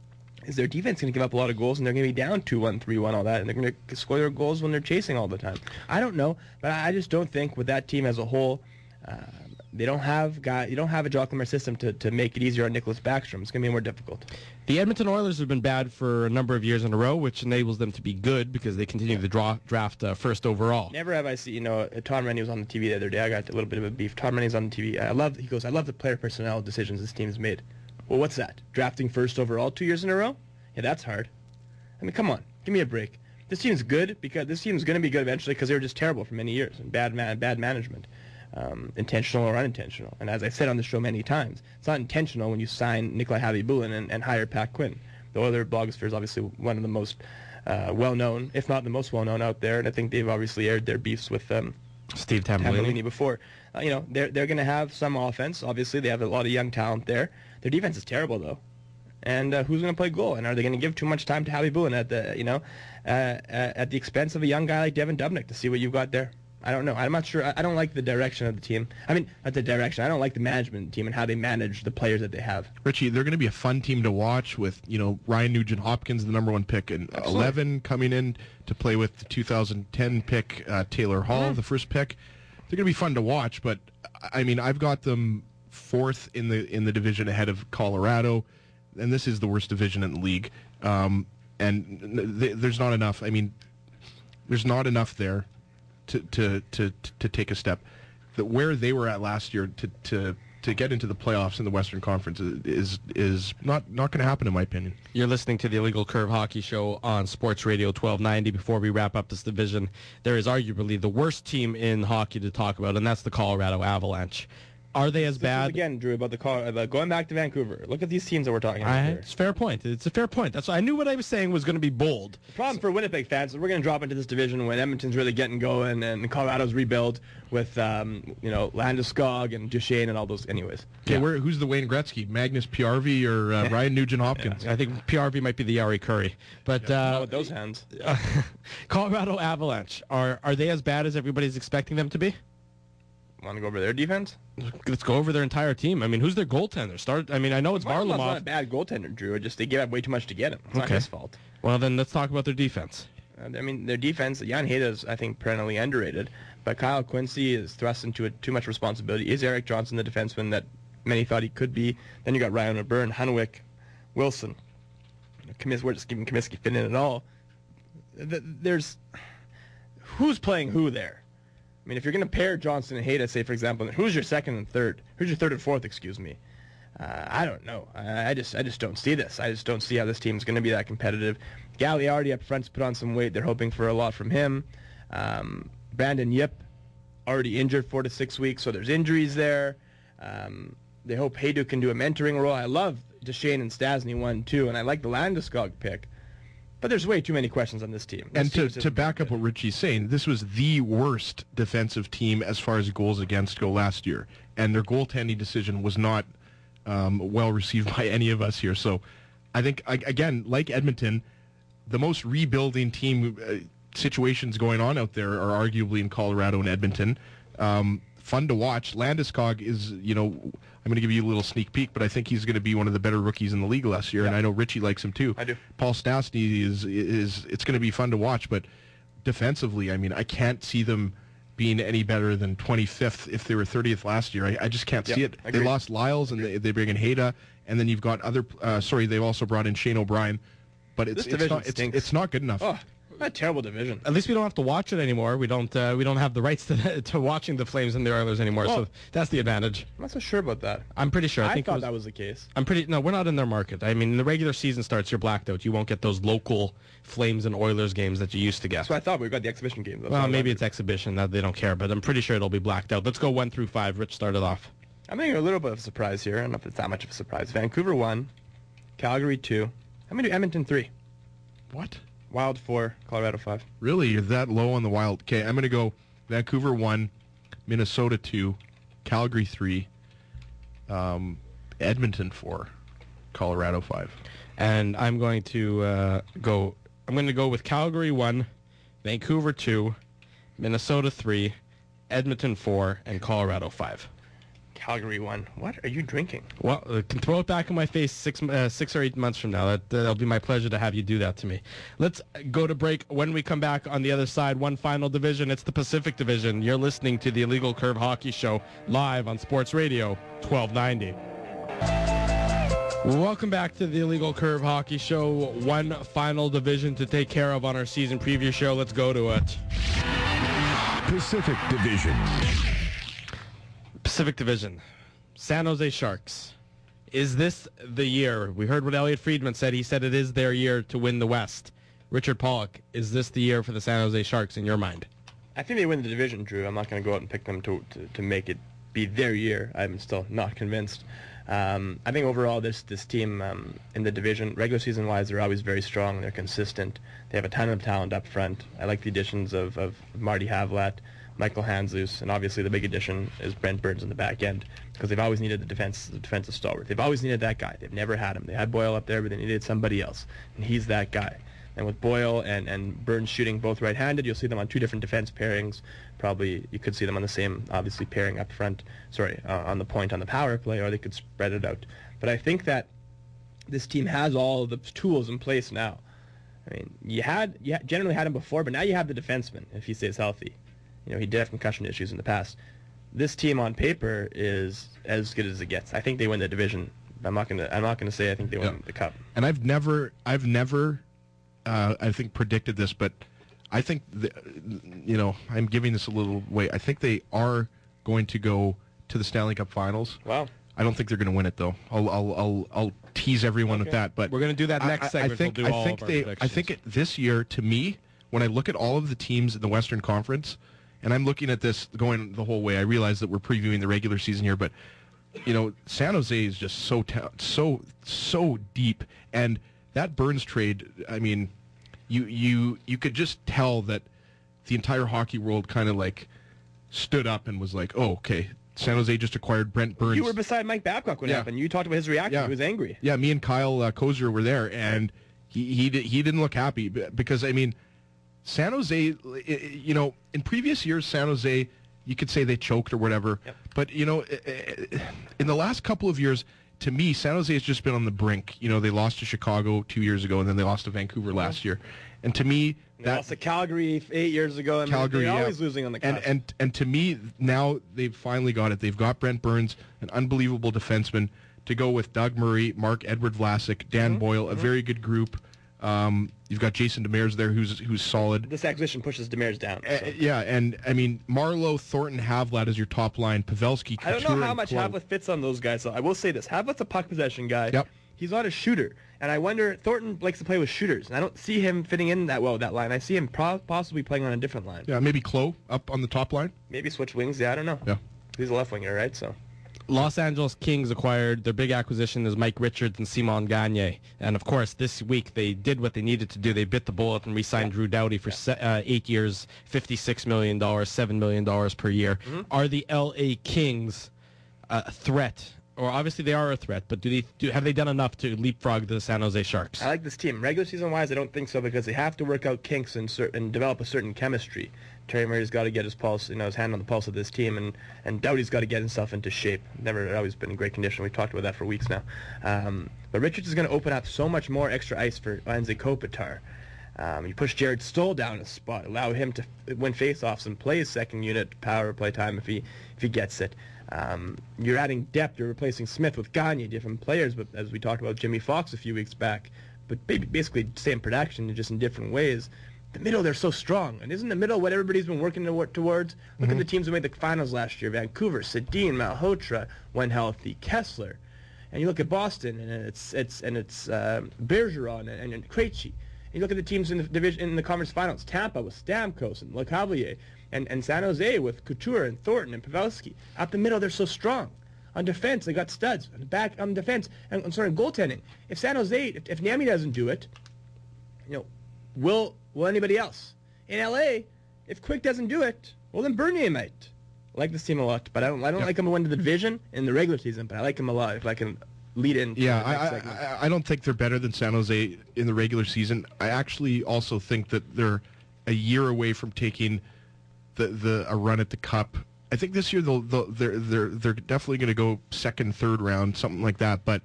is their defense going to give up a lot of goals, and they're going to be down two one, three one, all that, and they're going to score their goals when they're chasing all the time? I don't know, but I just don't think with that team as a whole, uh, they don't have guy, you don't have a Jock Lemar system to, to make it easier on Nicholas Backstrom. It's going to be more difficult. The Edmonton Oilers have been bad for a number of years in a row, which enables them to be good because they continue to draw, draft uh, first overall. Never have I seen, you know, uh, Tom Rennie was on the T V the other day. I got a little bit of a beef. Tom Rennie's on the T V. I love, he goes, I love the player personnel decisions this team's made. Well, what's that? Drafting first overall two years in a row? Yeah, that's hard. I mean, come on, give me a break. This team's good because this team's going to be good eventually because they were just terrible for many years and bad man, bad management, um, intentional or unintentional. And as I said on the show many times, it's not intentional when you sign Nikolai Havibulin and, and hire Pat Quinn. The Oilers blogosphere is obviously one of the most uh, well-known, if not the most well-known out there, and I think they've obviously aired their beefs with um, Steve Tambellini. Tambellini before. Uh, you know, they're they're going to have some offense. Obviously, they have a lot of young talent there. Their defense is terrible, though. And uh, who's going to play goal? And are they going to give too much time to Howie Bullen at the, you know, uh, at the expense of a young guy like Devin Dubnyk to see what you've got there? I don't know. I'm not sure. I, I don't like the direction of the team. I mean, not the direction. I don't like the management of the team and how they manage the players that they have. Richie, they're going to be a fun team to watch with, you know, Ryan Nugent-Hopkins, the number one pick, and Absolutely. eleven coming in to play with the two thousand ten pick, uh, Taylor Hall, Mm-hmm. the first pick. They're going to be fun to watch, but, I mean, I've got them fourth in the in the division ahead of Colorado, and this is the worst division in the league. Um, and th- there's not enough. I mean, there's not enough there to to to, to take a step. That where they were at last year to to to get into the playoffs in the Western Conference is is not not going to happen, in my opinion. You're listening to the Illegal Curve Hockey Show on Sports Radio twelve ninety. Before we wrap up this division, there is arguably the worst team in hockey to talk about, and that's the Colorado Avalanche. Are they as This is, bad? again, Drew, about the call, about going back to Vancouver. Look at these teams that we're talking about I, here. it's a fair point. It's a fair point. That's I knew what I was saying was going to be bold. The problem for Winnipeg fans is we're going to drop into this division when Edmonton's really getting going and Colorado's rebuild with, um, you know, Landeskog and Duchesne and all those. Anyways, Okay, Yeah. where who's the Wayne Gretzky? Magnus P R V or uh, Ryan Nugent-Hopkins? I think P R V might be the Yari Curry, but not uh, with those hands. Colorado Avalanche are are they as bad as everybody's expecting them to be? Want to go over their defense? Let's go over their entire team. I mean, who's their goaltender? Start. I mean, I know it's Varlamov's Varlamov. not a bad goaltender, Drew. It just they gave up way too much to get him. It's not Okay. his fault. Well, then let's talk about their defense. Uh, I mean, their defense, Jan Heda is, I think, perennially underrated. But Kyle Quincy is thrust into a, too much responsibility. Is Eric Johnson the defenseman that many thought he could be? Then you got Ryan O'Byrne, Hunwick, Wilson. Comis- we're just giving Comiskey fit in at all. Th- There's... Who's playing who there? I mean, if you're going to pair Johnson and Heda, say, for example, who's your second and third? Who's your third and fourth, excuse me? Uh, I don't know. I, I just I just don't see this. I just don't see how this team is going to be that competitive. Gagliardi up front's put on some weight. They're hoping for a lot from him. Um, Brandon Yip, already injured four to six weeks, so there's injuries there. Um, they hope Hayduk can do a mentoring role. I love Duchesne and Stasny one, too, and I like the Landeskog pick. But there's way too many questions on this team. This And team to, is just to back up good. what Richie's saying, this was the worst defensive team as far as goals against go last year. And their goaltending decision was not um, well received by any of us here. So I think, I- again, like Edmonton, the most rebuilding team uh, situations going on out there are arguably in Colorado and Edmonton. Um, fun to watch. Landeskog is, you know, I'm going to give you a little sneak peek, but I think he's going to be one of the better rookies in the league last year, and Yeah. I know Richie likes him too. I do. Paul Stastny is is it's going to be fun to watch, but defensively, I mean, I can't see them being any better than twenty-fifth if they were thirtieth last year. I, I just can't Yep, see it. They agreed. lost Lyles, and they, they bring in Heda, and then you've got other. Uh, sorry, they've also brought in Shane O'Brien, but it's This it's division not it's, stinks. it's not good enough. Oh, what a terrible division. At least we don't have to watch it anymore. We don't. Uh, we don't have the rights to to watching the Flames and the Oilers anymore. Well- so that's the advantage. I'm not so sure about that. I'm pretty sure. I, I, think it thought was, that was the case. I'm pretty. No, we're not in their market. I mean, the regular season starts, you're blacked out. You won't get those local Flames and Oilers games that you used to get. That's what I thought. We got the exhibition games. That's Well, what I maybe wondered. it's exhibition that they don't care, but I'm pretty sure it'll be blacked out. Let's go one through five. Rich started off. I'm thinking a little bit of a surprise here. I don't know if it's that much of a surprise. Vancouver one, Calgary two. I'm going to do Edmonton three, What? Wild four, Colorado five. Really? You're that low on the Wild? Okay, I'm going to go Vancouver one, Minnesota two, Calgary three, um, Edmonton four, Colorado five. And I'm going to uh, go. I'm going to go with Calgary one, Vancouver two, Minnesota three, Edmonton four, and Colorado five. Calgary one. What are you drinking? Well, uh, can throw it back in my face six, uh, six or eight months from now. That uh, that'll be my pleasure to have you do that to me. Let's go to break. When we come back on the other side, one final division. It's the Pacific Division. You're listening to the Illegal Curve Hockey Show live on Sports Radio twelve ninety. Welcome back to the Illegal Curve Hockey Show. One final division to take care of on our season preview show. Let's go to it. Pacific Division. Pacific Division. San Jose Sharks. Is this the year? We heard what Elliot Friedman said. He said it is their year to win the West. Richard Pollock, is this the year for the San Jose Sharks in your mind? I think they win the division, Drew. I'm not going to go out and pick them to, to, to make it be their year. I'm still not convinced. Um, I think overall this this team um, in the division, regular season wise, they're always very strong. They're consistent. They have a ton of talent up front. I like the additions of, of Marty Havlat, Michael Handzus, and obviously the big addition is Brent Burns in the back end because they've always needed the defense, the defensive stalwart. They've always needed that guy. They've never had him. They had Boyle up there, but they needed somebody else, and he's that guy. And with Boyle and, and Burns shooting both right-handed, you'll see them on two different defense pairings. Probably you could see them on the same, obviously, pairing up front, sorry, uh, on the point on the power play, or they could spread it out. But I think that this team has all the tools in place now. I mean, you had you generally had him before, but now you have the defenseman if he stays healthy. You know, he did have concussion issues in the past. This team on paper is as good as it gets. I think they win the division. I'm not gonna. I'm not gonna say I think they win Yeah. the cup. And I've never, I've never, uh, I think predicted this, but I think, the, you know, I'm giving this a little weight. I think they are going to go to the Stanley Cup Finals. Wow. I don't think they're going to win it though. I'll, I'll, I'll, I'll tease everyone with Okay. that. But We're going to do that I- next I, segment. I think, we'll do I all think of our they, I predictions. think it, this year, to me, when I look at all of the teams in the Western Conference, and I'm looking at this going the whole way, I realize that we're previewing the regular season here, but you know, San Jose is just so ta- so so deep, and that Burns trade. I mean, you you you could just tell that the entire hockey world kind of like stood up and was like, "Oh, okay, San Jose just acquired Brent Burns." You were beside Mike Babcock when it Yeah. happened. You talked about his reaction. Yeah. He was angry. Yeah, me and Kyle uh, Kozer were there, and he he, di- he didn't look happy b- because I mean, San Jose, i- i- you know, in previous years, San Jose you could say they choked or whatever. Yep. But, you know, in the last couple of years, to me, San Jose has just been on the brink. You know, they lost to Chicago two years ago, and then they lost to Vancouver mm-hmm. last year. And to me, they that lost to Calgary eight years ago. I mean, Calgary, they're yeah. always losing on the cusp. And, and and to me, now they've finally got it. They've got Brent Burns, an unbelievable defenseman, to go with Doug Murray, Mark Edward Vlasic, Dan mm-hmm. Boyle, a mm-hmm. very good group. Um, you've got Jason Demers there, who's who's solid. This acquisition pushes Demers down. So. Uh, yeah, and I mean Marleau, Thornton, Havlat is your top line. Pavelski, Couture, I don't know how much Clough. Havlat fits on those guys. So I will say this: Havlat's a puck possession guy. Yep. He's not a shooter, and I wonder Thornton likes to play with shooters, and I don't see him fitting in that well with that line. I see him pro- possibly playing on a different line. Yeah, maybe Clough up on the top line. Maybe switch wings. Yeah, I don't know. Yeah, he's a left winger, right? So. Los Angeles Kings acquired their big acquisition is Mike Richards and Simon Gagne. And, of course, this week they did what they needed to do. They bit the bullet and re-signed yeah. Drew Doughty for se- uh, eight years, fifty-six million dollars, seven million dollars per year. Mm-hmm. Are the L A Kings uh, a threat? Or obviously they are a threat, but do they do, have they done enough to leapfrog the San Jose Sharks? I like this team. Regular season-wise, I don't think so because they have to work out kinks and, cer- and develop a certain chemistry. Terry Murray's got to get his pulse, you know, his hand on the pulse of this team, and, and Doughty's got to get himself into shape. Never always been in great condition. We've talked about that for weeks now. Um, but Richards is going to open up so much more extra ice for Anze Kopitar. Um, you push Jared Stoll down a spot, allow him to f- win faceoffs and play his second unit power play time if he if he gets it. Um, you're adding depth. You're replacing Smith with Gagne, different players, but as we talked about Jimmy Fox a few weeks back, but basically same production, just in different ways. The middle, they're so strong. And isn't the middle what everybody's been working to, towards? Look mm-hmm. at the teams who made the finals last year. Vancouver, Sedin, Malhotra, when healthy, Kessler. And you look at Boston, and it's it's and it's uh, Bergeron and, and Krejci. And you look at the teams in the division in the conference finals. Tampa with Stamkos and LeCavalier. And, and San Jose with Couture and Thornton and Pavelski. Out the middle, they're so strong. On defense, they got studs. On the back, on defense, and I'm sorry, goaltending. If San Jose, if, if Niemi doesn't do it, you know, will will anybody else? In L A, if Quick doesn't do it, well then Bernier might. I like this team a lot, but I don't I don't yep. like him to win the division in the regular season, but I like him a lot if I can lead in. Yeah, I, I, I don't think they're better than San Jose in the regular season. I actually also think that they're a year away from taking the the a run at the Cup. I think this year they'll, they'll they're they're they're definitely going to go second, third round, something like that. But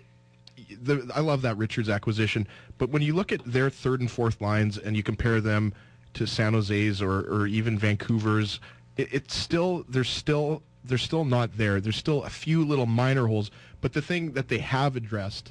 the, I love that Richards acquisition. But when you look at their third and fourth lines and you compare them to San Jose's or or even Vancouver's, it, it's still they're still they're still not there. There's still a few little minor holes. But the thing that they have addressed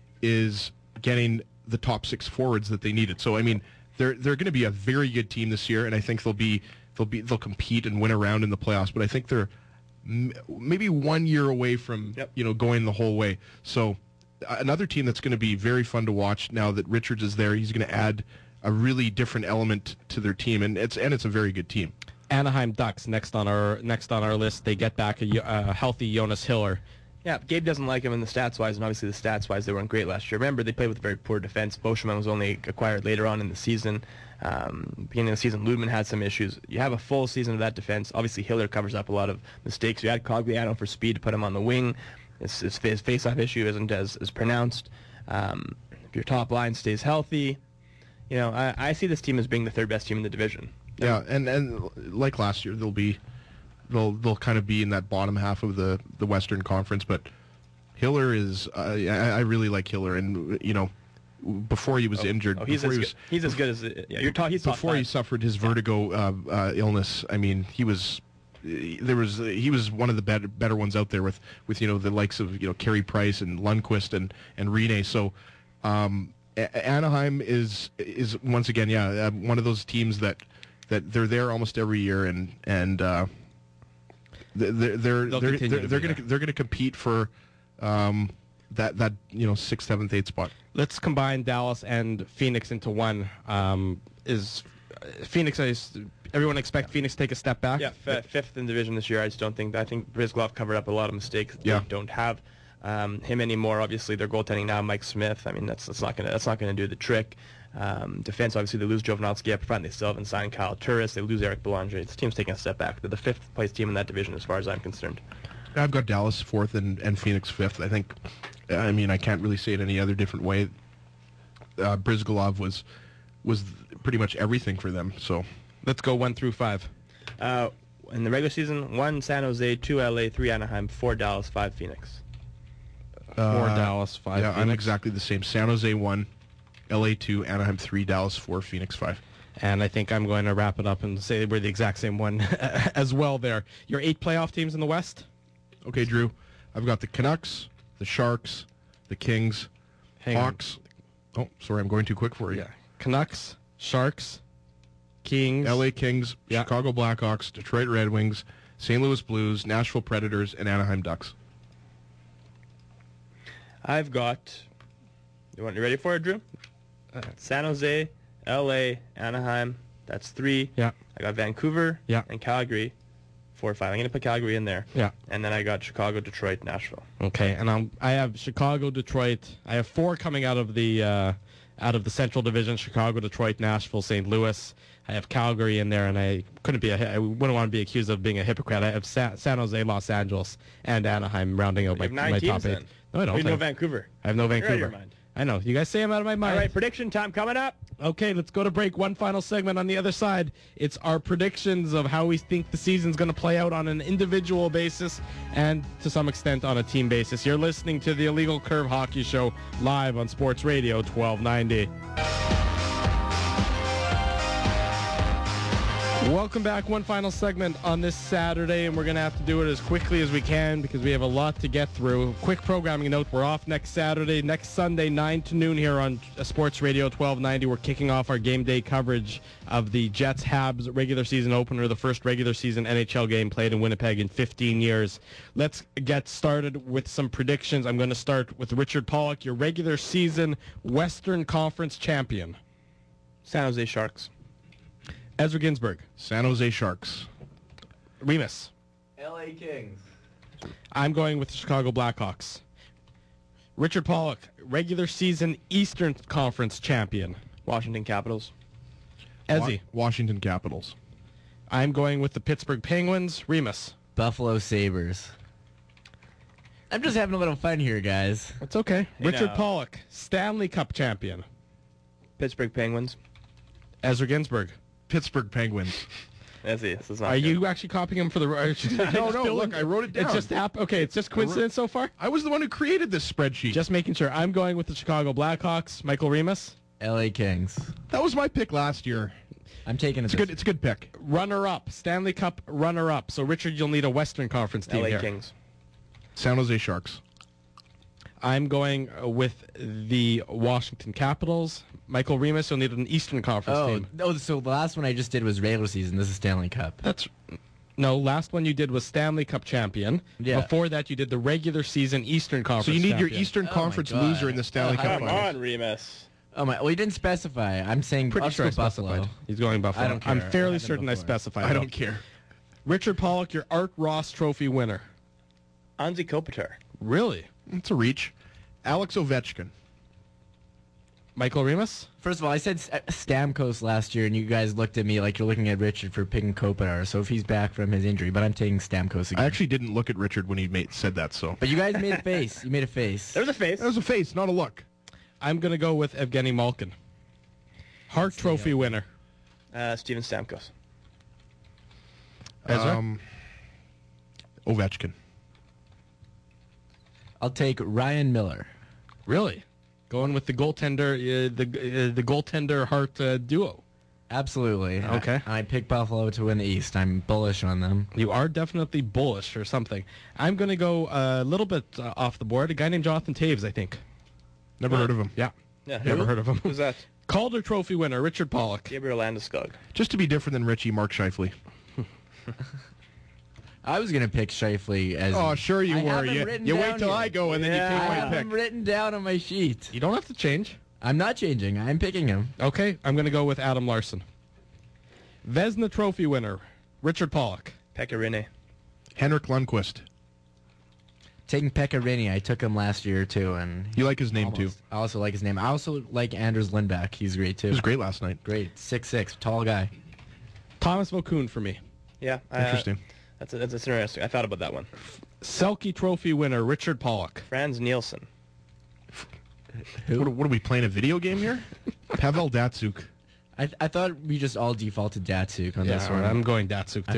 is getting the top six forwards that they needed. So I mean, they're they're going to be a very good team this year, and I think they'll be. They'll be they'll compete and win a round in the playoffs, but I think they're m- maybe one year away from yep. you know going the whole way. So uh, another team that's going to be very fun to watch now that Richards is there. He's going to add a really different element to their team, and it's and it's a very good team. Anaheim Ducks next on our next on our list. They get back a, a healthy Jonas Hiller. Yeah, Gabe doesn't like him in the stats-wise, and obviously the stats-wise they weren't great last year. Remember, they played with very poor defense. Boschman was only acquired later on in the season. Um, beginning of the season, Ludman had some issues. You have a full season of that defense. Obviously, Hiller covers up a lot of mistakes. You had Cogliano for speed to put him on the wing. His, his, his face-off issue isn't as, as pronounced. Um, if your top line stays healthy, you know, I, I see this team as being the third best team in the division. Yeah, and, and like last year, they'll be they'll they'll kind of be in that bottom half of the, the Western Conference. But Hiller is uh, I, I really like Hiller, and you know. Before he was oh, injured, oh, he's, before as he was, good, he's as good as yeah. You're talking. Before he suffered his vertigo uh, uh, illness, I mean, he was there was he was one of the better better ones out there with, with you know the likes of you know Carey Price and Lundqvist and and Rene. So um, a- Anaheim is is once again yeah uh, one of those teams that that they're there almost every year and and uh, they're they're they're they're, they're, they're going to they're going to compete for. Um, that that you know sixth, seventh, eighth spot. Let's combine Dallas and Phoenix into one. Um, is uh, Phoenix? Is everyone expect yeah. Phoenix to take a step back? Yeah, f- fifth in division this year. I just don't think. I think Brizglov covered up a lot of mistakes. Yeah. They don't have um, him anymore. Obviously, they're goaltending now. Mike Smith. I mean, that's that's not gonna that's not gonna do the trick. Um, defense, obviously, they lose Jovanovski up front. They still haven't signed Kyle Turris. They lose Eric Belanger. This team's taking a step back. They're the fifth place team in that division, as far as I'm concerned. I've got Dallas fourth and, and Phoenix fifth. I think. I mean, I can't really say it any other different way. Uh, Brizgalov was was pretty much everything for them. So let's go one through five. Uh, in the regular season, one San Jose, two L A, three Anaheim, four Dallas, five Phoenix. Four Uh, Dallas, five Yeah, I'm Phoenix. exactly the same. San Jose one, L A two, Anaheim three, Dallas four, Phoenix five. And I think I'm going to wrap it up and say we're the exact same one as well there. Your eight playoff teams in the West? Okay, Drew. I've got the Canucks, the Sharks, the Kings, Hang on. Hawks. Oh, sorry, I'm going too quick for you. Yeah. Canucks, Sharks, Kings. L A Kings, Yeah. Chicago Blackhawks, Detroit Red Wings, Saint Louis Blues, Nashville Predators, and Anaheim Ducks. I've got. You want you ready for it, Drew? Uh, San Jose, L A, Anaheim. That's three. Yeah. I got Vancouver. Yeah. And Calgary. Four or five. I'm gonna put Calgary in there. Yeah. And then I got Chicago, Detroit, Nashville. Okay, and I'm, I have Chicago, Detroit. I have four coming out of the uh, out of the Central Division: Chicago, Detroit, Nashville, Saint Louis. I have Calgary in there, and I couldn't be. A, I wouldn't want to be accused of being a hypocrite. I have Sa- San Jose, Los Angeles, and Anaheim rounding out You my, have nine my teams top eight. then. No, I don't. You know I, Vancouver. I have no You're out of Vancouver. your mind. I know. You guys say I'm out of my mind. All right, prediction time coming up. Okay, let's go to break. One final segment on the other side. It's our predictions of how we think the season's going to play out on an individual basis and to some extent on a team basis. You're listening to the Illegal Curve Hockey Show live on Sports Radio twelve ninety. Welcome back. One final segment on this Saturday, and we're going to have to do it as quickly as we can because we have a lot to get through. Quick programming note, we're off next Saturday. Next Sunday, nine to noon here on Sports Radio twelve ninety. We're kicking off our game day coverage of the Jets-Habs regular season opener, the first regular season N H L game played in Winnipeg in fifteen years. Let's get started with some predictions. I'm going to start with Richard Pollock, your regular season Western Conference champion. San Jose Sharks. Ezra Ginsburg. San Jose Sharks. Remus. L A Kings. I'm going with the Chicago Blackhawks. Richard Pollock, regular season Eastern Conference champion. Washington Capitals. Ezzy. Wa- Washington Capitals. I'm going with the Pittsburgh Penguins. Remus. Buffalo Sabres. I'm just having a little fun here, guys. That's okay. Hey, Richard now. Pollock, Stanley Cup champion. Pittsburgh Penguins. Ezra Ginsburg. Pittsburgh Penguins. That's it. This is not Are good. you actually copying him for the... No, no, look, I wrote it down. It's just hap- Okay, it's just coincidence so far? I was the one who created this spreadsheet. Just making sure. I'm going with the Chicago Blackhawks. Michael Remus. L A Kings. That was my pick last year. I'm taking it. It's a good. It's a good pick. Runner-up. Stanley Cup runner-up. So, Richard, you'll need a Western Conference team L A here. Kings. San Jose Sharks. I'm going uh, with the Washington Capitals. Michael Remus, you'll need an Eastern Conference Oh, team. no, so the last one I just did was regular season. This is Stanley Cup. That's no. Last one you did was Stanley Cup champion. Yeah. Before that, you did the regular season Eastern Conference. So you need your champion. Eastern Oh my Conference God. loser in the Stanley Cup Come Finals. on, Remus. Oh my! Well, you didn't specify. I'm saying Pretty I'll sure I go Buffalo. specified. He's going Buffalo. I don't I'm care. fairly I've had it certain I before. specified. I it. don't care. Richard Pollock, your Art Ross Trophy winner. Anze Kopitar. Really? It's a reach. Alex Ovechkin. Michael Remus? First of all, I said S- Stamkos last year, and you guys looked at me like you're looking at Richard for picking Kopitar. So if he's back from his injury, but I'm taking Stamkos again. I actually didn't look at Richard when he made, said that, so. But you guys made a face. You made a face. There's a face. That was a face, not a look. I'm going to go with Evgeny Malkin. Hart Trophy winner. Uh, Steven Stamkos. Ezra? Um, Ovechkin. I'll take Ryan Miller. Really? Going with the goaltender, uh, the uh, the goaltender Hart uh, duo. Absolutely. Okay. I, I pick Buffalo to win the East. I'm bullish on them. You are definitely bullish or something. I'm going to go a little bit uh, off the board. A guy named Jonathan Taves, I think. Never heard of him. Yeah. Yeah, Never who? heard of him. Who's that? Calder Trophy winner, Richard Pollock. Gabriel Landeskog. Just to be different than Richie, Mark Scheifele. I was gonna pick Scheifele as. Oh, sure you I were. have him You, written you down wait till here. I go and then Yeah. you I take have my him pick. written down on my sheet. You don't have to change. I'm not changing. I'm picking him. Okay, I'm going to go with Adam Larson. Vezina Trophy winner, Richard Pollock. Pekka Rinne. Henrik Lundqvist. Taking Pekka Rinne. I took him last year too, and You like his name, almost. too. I also like his name. I also like Anders Lindback. He's great too. He was great last night. Great, six six, tall guy. Thomas Vokoun for me. Yeah. uh, Interesting. That's, that's, that's interesting. I thought about that one. Selke Trophy winner, Richard Pollock. Franz Nielsen. Who? What, what are we playing, a video game here? Pavel Datsuk. I I thought we just all defaulted Datsuk on this one. I'm going Datsuk I too. thought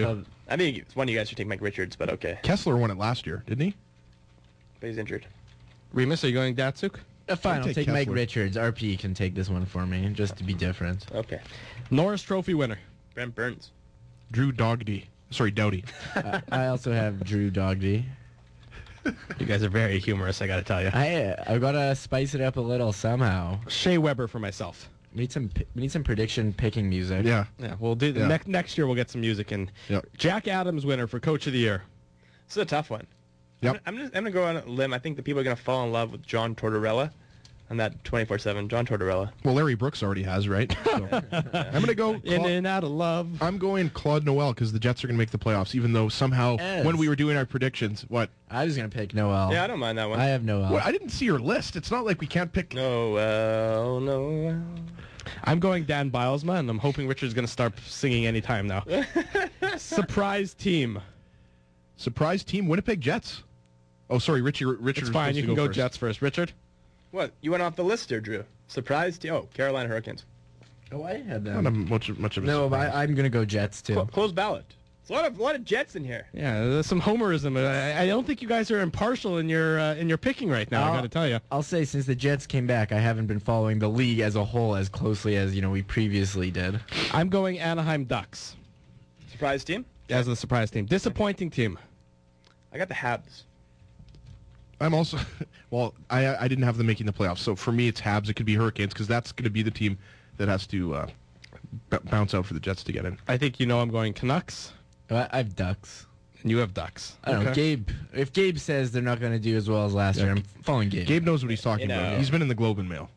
I think it's one of you guys should take Mike Richards, but okay. Kessler won it last year, didn't he? But he's injured. Remus, are you going Datsuk? Uh, fine, I'll I'll take take Mike Kessler. Richards. R P can take this one for me, just to be different. Okay. Norris Trophy winner. Brent Burns. Drew Dogdy. Sorry, Doughty. I, I also have Drew Dogdy. You guys are very humorous, I got to tell you. I uh, I gotta spice it up a little somehow. Shea Weber for myself. We need some pi- we need some prediction picking music. Yeah. Yeah, we'll do Yeah. next next year. We'll get some music in. Yeah. Jack Adams winner for Coach of the Year. This is a tough one. Yep. I'm, I'm, just, I'm going to go on a limb. I think the people are going to fall in love with John Tortorella on that twenty-four seven. John Tortorella. Well, Larry Brooks already has, right? So, I'm going to go. In Cla- and out of love. I'm going Claude Noel because the Jets are going to make the playoffs, even though somehow Yes. when we were doing our predictions, what? I was gonna pick Noel. Yeah, I don't mind that one. I have Noel. What? I didn't see your list. It's not like we can't pick. No, well, no, well. I'm going Dan Bilesma, and I'm hoping Richard's going to start singing anytime now. Surprise team. Surprise team, Winnipeg Jets. Oh, sorry, Richie. Richard. It's was fine. supposed You to can go first. Jets first. Richard? What? You went off the list there, Drew. Surprise team. Oh, Carolina Hurricanes. Oh, I had Not a them. much, much of a No, surprise. I, I'm gonna go Jets too. Cl- close ballot. There's a lot of a lot of Jets in here. Yeah, there's some homerism. I, I don't think you guys are impartial in your uh, in your picking right now. I I'll- got to tell you. I'll say since the Jets came back, I haven't been following the league as a whole as closely as you know we previously did. I'm going Anaheim Ducks Surprise team. as the surprise team. Disappointing team. I got the Habs. I'm also, well, I I didn't have them making the playoffs, so for me it's Habs. It could be Hurricanes because that's going to be the team that has to uh, b- bounce out for the Jets to get in. I think you know I'm going Canucks, I, I have Ducks. and you have Ducks. I don't know. Okay. Gabe. If Gabe says they're not gonna do as well as last year, I'm following Gabe. Gabe knows what he's talking You know. about. He's been in the Globe and Mail.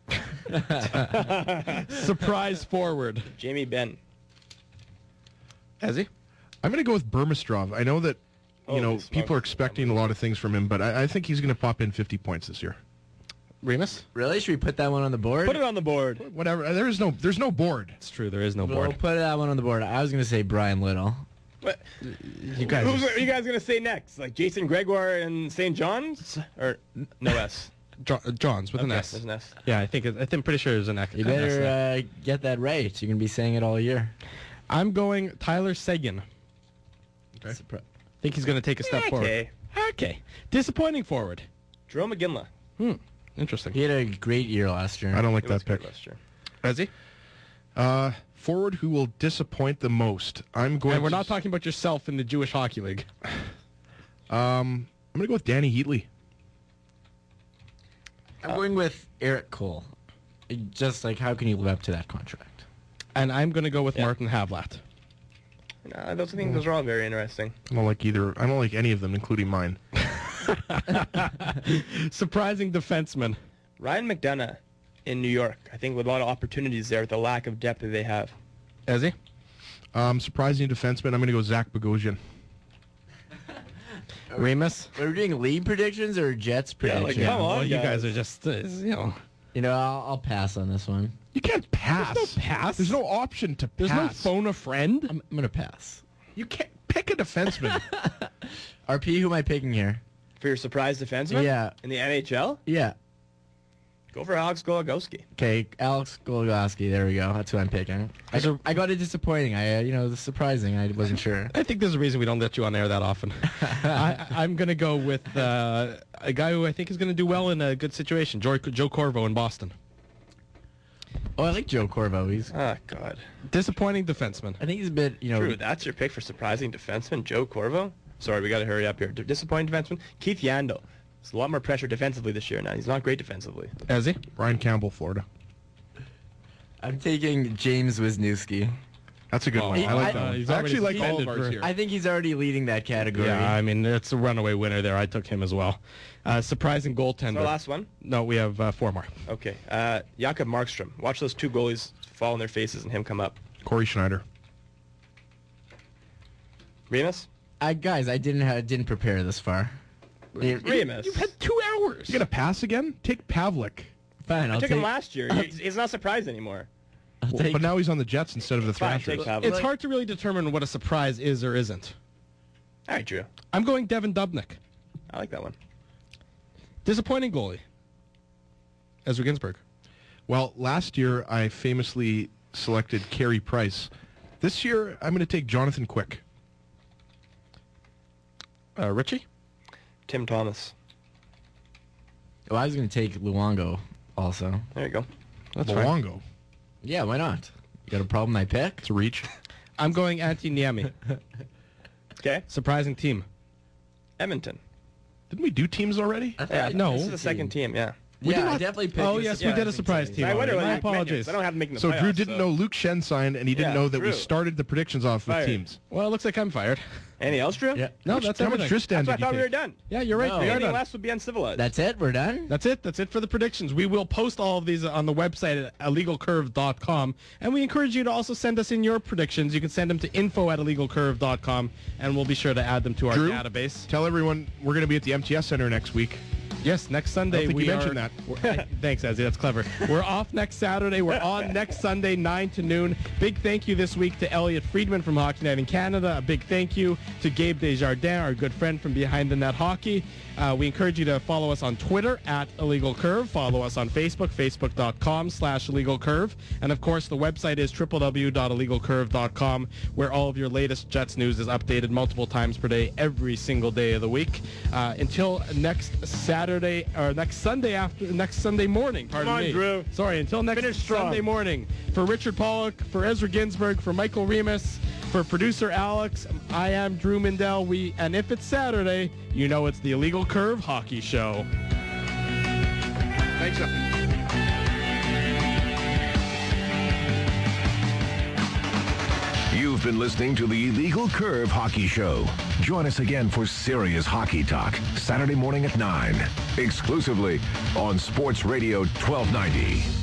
Surprise forward. Jamie Benn. Has he? I'm going to go with Burmistrov. I know that you Holy know smokes. people are expecting a lot of things from him, but I, I think he's going to pop in fifty points this year. Remus? Really? Should we put that one on the board? Put it on the board. Whatever. There is no. There's no board. It's true. There is no We'll board. put that one on the board. I was gonna say Brian Little. What? You guys. Who's are you guys gonna say next? Like Jason Gregoire and Saint John's, or no S? Jo- Johns with an Okay, S. there's an S. Yeah, I think it, I think I'm pretty sure there's an X. You an S better there. uh, get that right. You can be saying it all year. I'm going Tyler Seguin. Okay. Surpri- Think he's going to take a step forward. Okay. Okay. Disappointing forward. Jerome McGinley. Hmm. Interesting. He had a great year last year. I don't like He was that good pick. last year. Has he? Uh, forward who will disappoint the most. I'm going. And we're to not talking about yourself in the Jewish Hockey League. Um, I'm going to go with Danny Heatley. I'm going with Eric Cole. Just like, how can you live up to that contract? And I'm going to go with Yeah. Martin Havlat. No, those I think those are all very interesting. I don't like either. I don't like any of them, including mine. Surprising defenseman. Ryan McDonough in New York. I think with a lot of opportunities there with the lack of depth that they have. Has he? Um, surprising defenseman. I'm going to go Zach Bogosian. Remus? Are we doing league predictions or Jets Yeah, like, predictions? come on. Well, you guys. guys are just, uh, you know. You know, I'll, I'll pass on this one. You can't pass. There's no pass. There's no option to There's no pass. phone a friend. I'm, I'm gonna pass. You can't pick a defenseman. R P, who am I picking here? For your surprise defenseman? Yeah. In the N H L? Yeah. Go for Alex Goligoski. Okay, Alex Goligoski. There we go. That's who I'm picking. I, So- I got it disappointing. I, uh, you know, the surprising. I wasn't sure. I think there's a reason we don't let you on air that often. I, I'm going to go with uh, a guy who I think is going to do well in a good situation, Joe, Joe Corvo in Boston. Oh, I like Joe Corvo. He's. Oh, God. Disappointing defenseman. I think he's a bit. You know. Drew, that's your pick for surprising defenseman, Joe Corvo? Sorry, we got to hurry up here. D- Disappointing defenseman, Keith Yandel. There's a lot more pressure defensively this year now. He's not great defensively. Has he? Ryan Campbell, Florida. I'm taking James Wisniewski. That's a good Oh, one. I like I- that one. he's I actually like already all of suspended ours for- here. I think he's already leading that category. Yeah, I mean, it's a runaway winner there. I took him as well. Uh, surprising Is goaltender. our last one? No, we have uh, four more. Okay. Uh, Jakob Markstrom. Watch those two goalies fall on their faces and him come up. Corey Schneider. Remus? I, guys, I didn't ha- didn't prepare this far. Yeah, Remus. You've had two hours. You got to pass again? Take Pavlik. Fine, I I'll took take. him last year. He's, he's not surprised anymore. I'll Well, take but now he's on the Jets instead of the Fine, Thrashers. take Pavlik. It's hard to really determine what a surprise is or isn't. All right, Drew. I'm going Devin Dubnik. I like that one. Disappointing goalie. Ezra Ginsburg. Well, last year I famously selected Carey Price. This year I'm going to take Jonathan Quick. Uh, Richie? Tim Thomas. Oh, I was going to take Luongo also. There you go. That's fine. Luongo. Yeah, why not? You got a problem I pick? It's a reach. I'm going Antti Niemi. Okay. Surprising team. Edmonton. Didn't we do teams already? I thought Yeah, I no. This is the second team, yeah. We yeah, did I not- definitely picked. Oh, a yes, we Yeah, did a surprising surprise team. team. I wonder already. whether My you can make it, apologies. 'cause I don't have to make the So playoffs, Drew didn't so- know Luke Shen signed, and he didn't Yeah, know that we Drew. started the predictions off with Fired. teams. Well, it looks like I'm fired. Anything else, Drew? Yeah. No, How much- that's how everything. much Tristan That's what I did you thought we were take? done. Yeah, you're right. No. We are Anything done. less would be uncivilized. That's it? We're done? That's it. That's it for the predictions. We will post all of these on the website at illegal curve dot com. And we encourage you to also send us in your predictions. You can send them to info at illegal curve dot com, and we'll be sure to add them to our Drew? database. Tell everyone we're going to be at the M T S Center next week. Yes, next Sunday I don't think we you are. mentioned that. we're- Thanks, Ezzy. That's clever. We're off next Saturday. We're on next Sunday, nine to noon. Big thank you this week to Elliot Friedman from Hockey Night in Canada. A big thank you to Gabe Desjardins, our good friend from Behind the Net Hockey. Uh, we encourage you to follow us on Twitter at Illegal Curve. Follow us on Facebook, facebook dot com slash Illegal Curve. And of course, the website is w w w dot illegal curve dot com, where all of your latest Jets news is updated multiple times per day, every single day of the week. Uh, until next Saturday, or next Sunday after, next Sunday morning, pardon Come on, me. Drew. Sorry, until next Finish strong. Sunday morning. For Richard Pollock, for Ezra Ginsburg, for Michael Remus, for producer Alex, I am Drew Mindell. We, and if it's Saturday, you know it's the Illegal Curve Hockey Show. Thanks. You've been listening to the Illegal Curve Hockey Show. Join us again for serious hockey talk Saturday morning at nine, exclusively on Sports Radio twelve ninety.